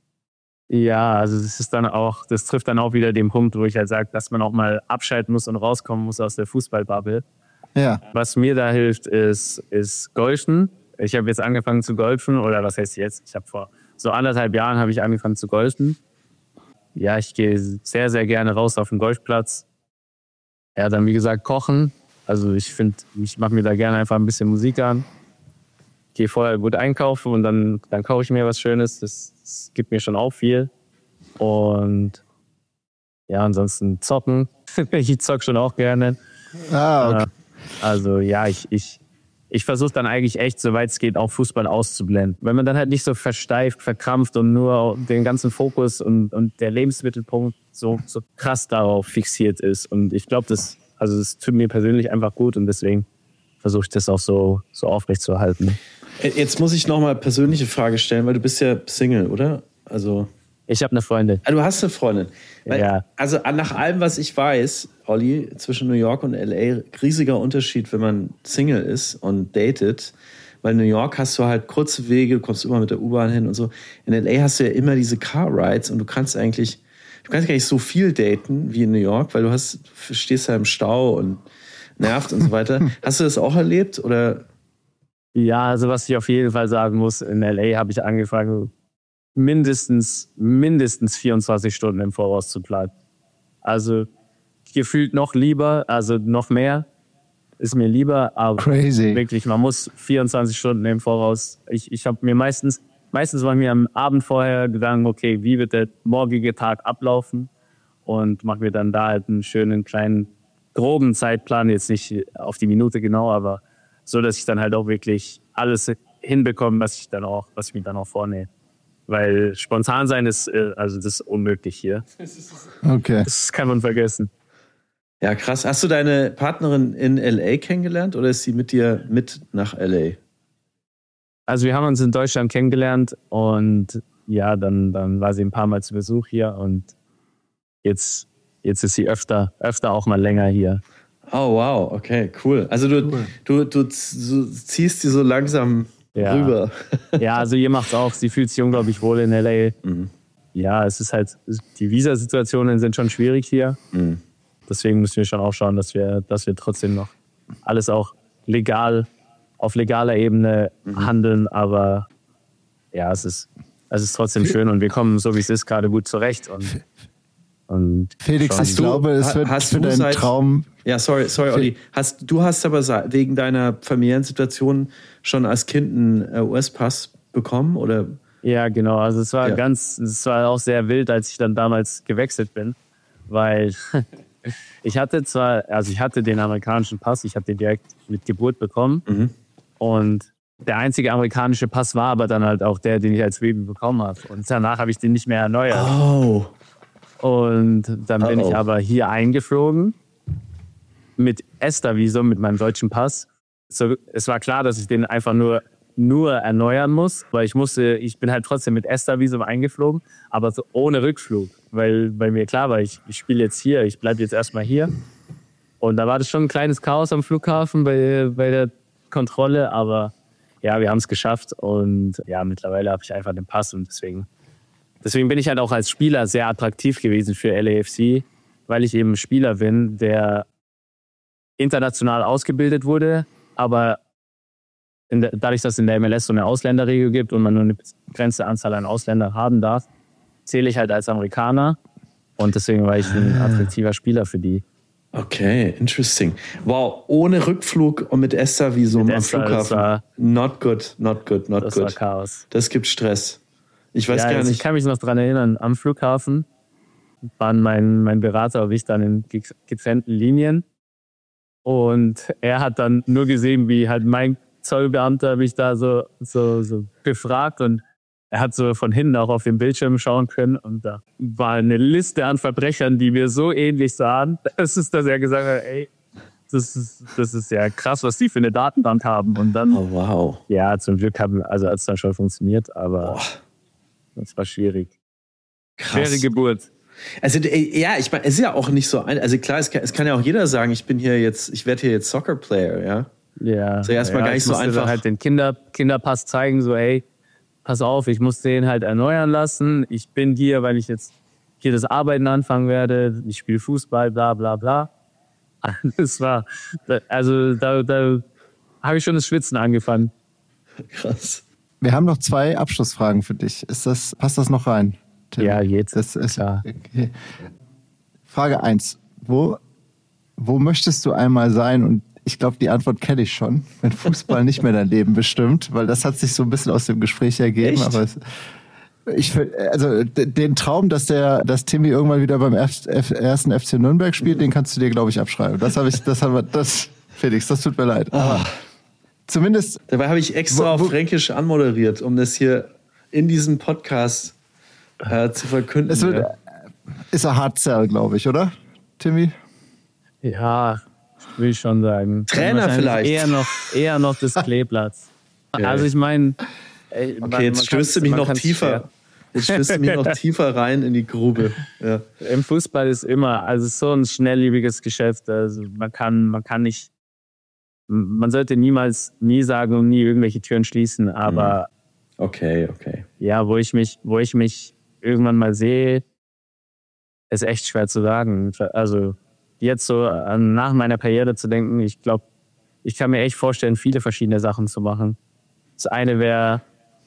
Ja, also das ist dann auch, das trifft dann auch wieder den Punkt, wo ich halt sage, dass man auch mal abschalten muss und rauskommen muss aus der Fußballbubble. Ja. Was mir da hilft, ist, ist Golfen. Ich habe jetzt angefangen zu golfen, oder was heißt jetzt? Ich habe vor so anderthalb Jahren habe ich angefangen zu golfen. Ja, ich gehe sehr, sehr gerne raus auf den Golfplatz. Ja, dann wie gesagt kochen. Also ich finde, ich mache mir da gerne einfach ein bisschen Musik an. Gehe vorher gut einkaufen und dann, dann koche ich mir was Schönes. Das, das gibt mir schon auch viel. Und ja, ansonsten zocken. Ich zocke schon auch gerne. Ah, okay. Also ja, ich, ich, ich versuche dann eigentlich echt, soweit es geht, auch Fußball auszublenden. Wenn man dann halt nicht so versteift, verkrampft und nur den ganzen Fokus und, und der Lebensmittelpunkt so, so krass darauf fixiert ist. Und ich glaube, das, also das tut mir persönlich einfach gut und deswegen versuche ich das auch so, so aufrecht zu erhalten. Jetzt muss ich noch mal eine persönliche Frage stellen, weil du bist ja Single, oder? Also ich habe eine Freundin. Ah, du hast eine Freundin. Weil, ja. Also nach allem, was ich weiß, Olli, zwischen New York und L A, riesiger Unterschied, wenn man Single ist und datet. Weil in New York hast du halt kurze Wege, du kommst immer mit der U-Bahn hin und so. In L A hast du ja immer diese Car-Rides und du kannst eigentlich, du kannst gar nicht so viel daten wie in New York, weil du hast, stehst ja im Stau und nervt und so weiter. Hast du das auch erlebt, oder? Ja, also was ich auf jeden Fall sagen muss, in L A habe ich angefangen, mindestens, mindestens vierundzwanzig Stunden im Voraus zu planen. Also gefühlt noch lieber, also noch mehr ist mir lieber, aber Crazy. Wirklich, man muss vierundzwanzig Stunden im Voraus. Ich, ich habe mir meistens, meistens war mir am Abend vorher Gedanken, okay, wie wird der morgige Tag ablaufen, und mache mir dann da halt einen schönen kleinen groben Zeitplan, jetzt nicht auf die Minute genau, aber so, dass ich dann halt auch wirklich alles hinbekomme, was ich dann auch, was ich mir dann auch vornehme. Weil spontan sein ist, also das ist unmöglich hier. Okay. Das kann man vergessen. Ja, krass. Hast du deine Partnerin in L A kennengelernt oder ist sie mit dir mit nach L A? Also wir haben uns in Deutschland kennengelernt und ja, dann, dann war sie ein paar Mal zu Besuch hier und jetzt, jetzt ist sie öfter, öfter auch mal länger hier. Oh, wow, okay, cool. Also du, cool. du, du, du ziehst sie so langsam ja. rüber. Ja, also ihr macht's auch. Sie fühlt sich unglaublich wohl in L A. Mhm. Ja, es ist halt, die Visasituationen sind schon schwierig hier. Mhm. Deswegen müssen wir schon auch schauen, dass wir, dass wir trotzdem noch alles auch legal, auf legaler Ebene mhm. handeln. Aber ja, es ist, es ist trotzdem schön und wir kommen, so wie es ist, gerade gut zurecht. Und, und Felix, ich glaube, es wird hast für deinen Traum... Ja, sorry, sorry, Olli. Hast, du hast aber wegen deiner familiären Situation schon als Kind einen U S-Pass bekommen, oder? Ja, genau. Also es war ja. ganz, es war auch sehr wild, als ich dann damals gewechselt bin, weil ich hatte zwar, also ich hatte den amerikanischen Pass, ich habe den direkt mit Geburt bekommen mhm. und der einzige amerikanische Pass war aber dann halt auch der, den ich als Baby bekommen habe. Und danach habe ich den nicht mehr erneuert. Oh. Und dann bin oh. ich aber hier eingeflogen mit ESTA-Visum, mit meinem deutschen Pass. So, es war klar, dass ich den einfach nur, nur erneuern muss, weil ich musste, ich bin halt trotzdem mit ESTA-Visum eingeflogen, aber so ohne Rückflug, weil, weil mir klar war, ich, ich spiele jetzt hier, ich bleibe jetzt erstmal hier. Und da war das schon ein kleines Chaos am Flughafen bei, bei der Kontrolle, aber ja, wir haben es geschafft und ja, mittlerweile habe ich einfach den Pass und deswegen, deswegen bin ich halt auch als Spieler sehr attraktiv gewesen für L A F C, weil ich eben ein Spieler bin, der international ausgebildet wurde, aber in der, dadurch, dass es in der M L S so eine Ausländerregel gibt und man nur eine begrenzte Anzahl an Ausländern haben darf, zähle ich halt als Amerikaner und deswegen war ich ein attraktiver Spieler für die. Okay, interesting. Wow, ohne Rückflug und mit ESTA-Visum am Flughafen. War, not good, not good, not das good. Das war Chaos. Das gibt Stress. Ich weiß ja, gar also nicht. Ich kann mich noch daran erinnern, am Flughafen waren mein, mein Berater und ich dann in getrennten Linien. Und er hat dann nur gesehen, wie halt mein Zollbeamter mich da so, so, so befragt. Und er hat so von hinten auch auf den Bildschirm schauen können. Und da war eine Liste an Verbrechern, die mir so ähnlich sahen. Das ist, dass er gesagt hat, ey, das ist, das ist ja krass, was die für eine Datenbank haben. Und dann, oh, wow. Ja, zum Glück haben, also hat es dann schon funktioniert, aber oh. das war schwierig. Krass. Schwere Geburt. Also ja, ich meine, es ist ja auch nicht so ein, also klar, es kann, es kann ja auch jeder sagen, ich bin hier jetzt, ich werde hier jetzt Soccer Player, ja. Ja. Also erstmal ja, gar nicht so einfach. Halt den Kinder, Kinderpass zeigen, so ey, pass auf, ich muss den halt erneuern lassen. Ich bin hier, weil ich jetzt hier das Arbeiten anfangen werde. Ich spiele Fußball, bla bla bla. Das war, also da, da habe ich schon das Schwitzen angefangen. Krass. Wir haben noch zwei Abschlussfragen für dich. Ist das, passt das noch rein, Tim? Ja, jetzt. Das ist klar. Okay. Frage eins. Wo, wo möchtest du einmal sein? Und ich glaube, die Antwort kenne ich schon, wenn Fußball nicht mehr dein Leben bestimmt, weil das hat sich so ein bisschen aus dem Gespräch ergeben. Echt? Aber es, ich, also den Traum, dass der, dass Timmy irgendwann wieder beim ersten F C Nürnberg spielt, den kannst du dir, glaube ich, abschreiben. Das habe ich, das haben wir, das, Felix, das tut mir leid. Aber zumindest. Dabei habe ich extra wo, wo, auf Fränkisch anmoderiert, um das hier in diesem Podcast äh, zu verkünden. Es wird, ja. Ist ein Hard Sell, glaube ich, oder, Timmy? Ja, will ich schon sagen. Trainer vielleicht. Eher noch, eher noch das Kleeblatz. Okay. Also ich meine... Okay, jetzt stößt du mich noch tiefer. Jetzt stößt du mich noch tiefer rein in die Grube. Ja. Im Fußball ist immer, also es ist so ein schnelllebiges Geschäft. Also man kann, man kann nicht, man sollte niemals nie sagen und nie irgendwelche Türen schließen. Aber okay, okay. Ja, wo ich mich, wo ich mich irgendwann mal sehe, ist echt schwer zu sagen. Also jetzt so nach meiner Karriere zu denken, ich glaube, ich kann mir echt vorstellen, viele verschiedene Sachen zu machen. Das eine wäre,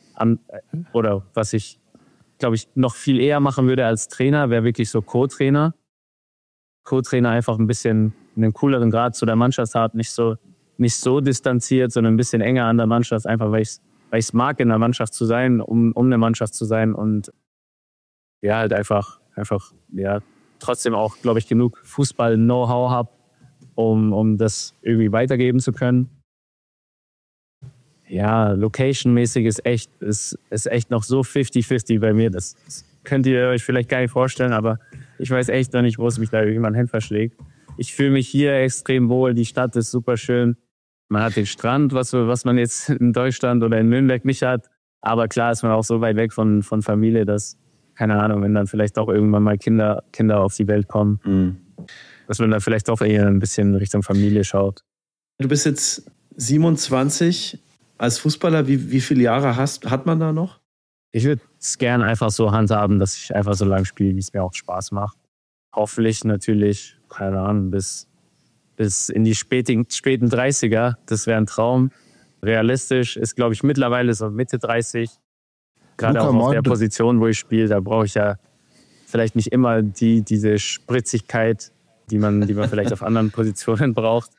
oder was ich, glaube ich, noch viel eher machen würde als Trainer, wäre wirklich so Co-Trainer. Co-Trainer einfach ein bisschen einen cooleren Grad zu der Mannschaft hat, nicht so, nicht so distanziert, sondern ein bisschen enger an der Mannschaft, einfach weil ich es weil ich es mag, in der Mannschaft zu sein, um, um eine Mannschaft zu sein und ja, halt einfach, einfach, ja, trotzdem auch, glaube ich, genug Fußball-Know-how habe, um, um das irgendwie weitergeben zu können. Ja, Location-mäßig ist echt, ist, ist echt noch so fifty fifty bei mir. Das, das könnt ihr euch vielleicht gar nicht vorstellen, aber ich weiß echt noch nicht, wo es mich da irgendwann hin verschlägt. Ich fühle mich hier extrem wohl, die Stadt ist super schön. Man hat den Strand, was, was man jetzt in Deutschland oder in Nürnberg nicht hat. Aber klar ist man auch so weit weg von, von Familie, dass, keine Ahnung, wenn dann vielleicht auch irgendwann mal Kinder, Kinder auf die Welt kommen, mhm. dass man dann vielleicht doch eher ein bisschen Richtung Familie schaut. Du bist jetzt siebenundzwanzig als Fußballer. Wie, wie viele Jahre hast, hat man da noch? Ich würde es gerne einfach so handhaben, dass ich einfach so lange spiele, wie es mir auch Spaß macht. Hoffentlich natürlich, keine Ahnung, bis, bis in die späten, späten dreißiger. Das wäre ein Traum. Realistisch ist, glaube ich, mittlerweile so Mitte dreißig. Gerade Luka auch auf Mord. Der Position, wo ich spiele, da brauche ich ja vielleicht nicht immer die, diese Spritzigkeit, die man, die man vielleicht auf anderen Positionen braucht.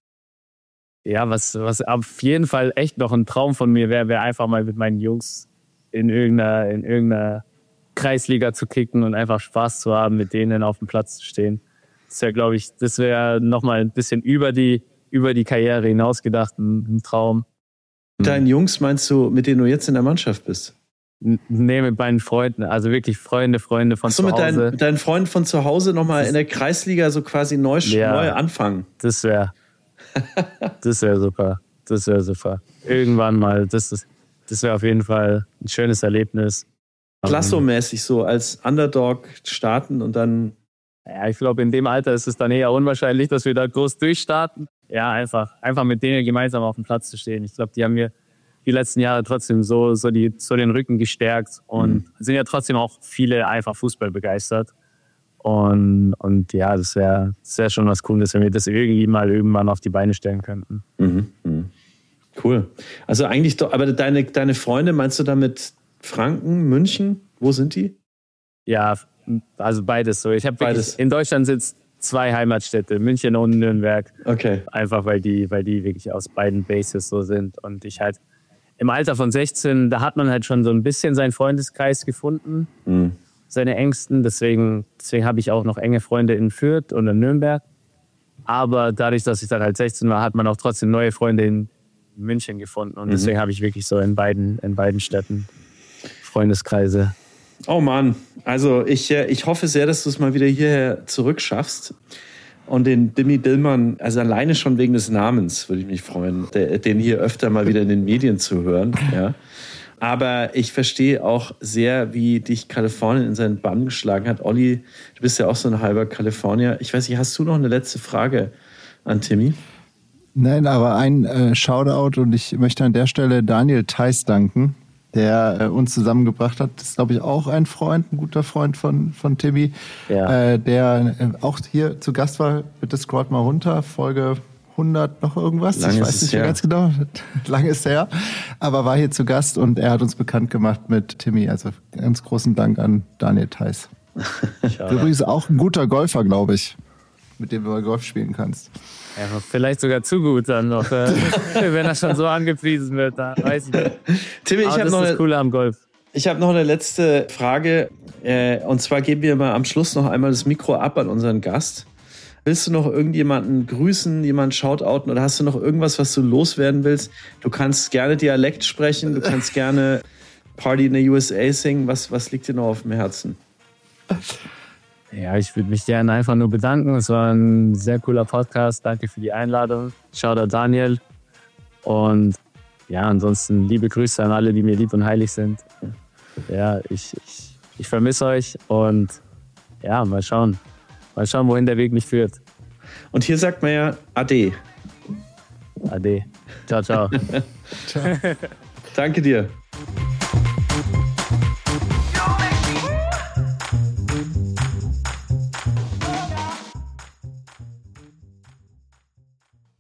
Ja, was, was auf jeden Fall echt noch ein Traum von mir wäre, wäre einfach mal mit meinen Jungs in irgendeiner, in irgendeiner Kreisliga zu kicken und einfach Spaß zu haben, mit denen auf dem Platz zu stehen. Das wäre, glaube ich, das wäre nochmal ein bisschen über die, über die Karriere hinausgedacht, ein, ein Traum. Mit deinen Jungs meinst du, mit denen du jetzt in der Mannschaft bist? Nee, mit meinen Freunden, also wirklich Freunde, Freunde von zu Hause. Achso, mit deinen, mit deinen Freunden von zu Hause nochmal in der Kreisliga so quasi neu, ja, neu anfangen. Das wäre das wäre super. Das wäre super. Irgendwann mal, das, ist, das wäre auf jeden Fall ein schönes Erlebnis. Klassomäßig so als Underdog starten und dann... Ja, ich glaube, in dem Alter ist es dann eher unwahrscheinlich, dass wir da groß durchstarten. Ja, einfach, einfach mit denen gemeinsam auf dem Platz zu stehen. Ich glaube, die haben mir die letzten Jahre trotzdem so, so, die, so den Rücken gestärkt und mhm. sind ja trotzdem auch viele einfach Fußball begeistert. Und, und ja, das wäre das wär schon was Cooles, wenn wir das irgendwie mal irgendwann auf die Beine stellen könnten. Mhm. Mhm. Cool. Also eigentlich doch, aber deine, deine Freunde, meinst du damit Franken, München? Wo sind die? Ja, also beides so. Ich habe beides. In Deutschland sitzt zwei Heimatstädte, München und Nürnberg. Okay. Einfach weil die, weil die wirklich aus beiden Bases so sind. Und ich halt im Alter von sechzehn, da hat man halt schon so ein bisschen seinen Freundeskreis gefunden, mhm. seine Ängsten. Deswegen, deswegen habe ich auch noch enge Freunde in Fürth und in Nürnberg. Aber dadurch, dass ich dann halt sechzehn war, hat man auch trotzdem neue Freunde in München gefunden. Und deswegen mhm. habe ich wirklich so in beiden, in beiden Städten Freundeskreise. Oh Mann, also ich, ich hoffe sehr, dass du es mal wieder hierher zurückschaffst. Und den Dimi Dillmann, also alleine schon wegen des Namens würde ich mich freuen, den hier öfter mal wieder in den Medien zu hören. Ja. Aber ich verstehe auch sehr, wie dich Kalifornien in seinen Bann geschlagen hat. Olli, du bist ja auch so ein halber Kalifornier. Ich weiß nicht, hast du noch eine letzte Frage an Timmy? Nein, aber ein äh, Shoutout und ich möchte an der Stelle Daniel Theiss danken, der äh, uns zusammengebracht hat. Das ist, glaube ich, auch ein Freund, ein guter Freund von, von Timmy, ja. äh, der äh, auch hier zu Gast war. Bitte scrollt mal runter, Folge hundert noch irgendwas. Lange ich weiß nicht mehr ganz genau. Lange ist her. Aber war hier zu Gast und er hat uns bekannt gemacht mit Timmy. Also ganz großen Dank an Daniel Theiss. Übrigens auch ein guter Golfer, glaube ich, mit dem du mal Golf spielen kannst. Ja, vielleicht sogar zu gut dann noch, äh, wenn er schon so angepriesen wird. Da weiß ich nicht. Timmy, ich habe noch, das Coole am Golf. Ich hab noch eine letzte Frage. Äh, und zwar geben wir mal am Schluss noch einmal das Mikro ab an unseren Gast. Willst du noch irgendjemanden grüßen, jemanden shoutouten oder hast du noch irgendwas, was du loswerden willst? Du kannst gerne Dialekt sprechen, du kannst gerne Party in the U S A singen. Was, was liegt dir noch auf dem Herzen? Ja, ich würde mich gerne einfach nur bedanken. Es war ein sehr cooler Podcast. Danke für die Einladung. Shoutout Daniel. Und ja, ansonsten liebe Grüße an alle, die mir lieb und heilig sind. Ja, ich, ich, ich vermisse euch und ja, mal schauen. Mal schauen, wohin der Weg mich führt. Und hier sagt man ja Ade. Ade. Ciao, ciao. Ciao. Danke dir.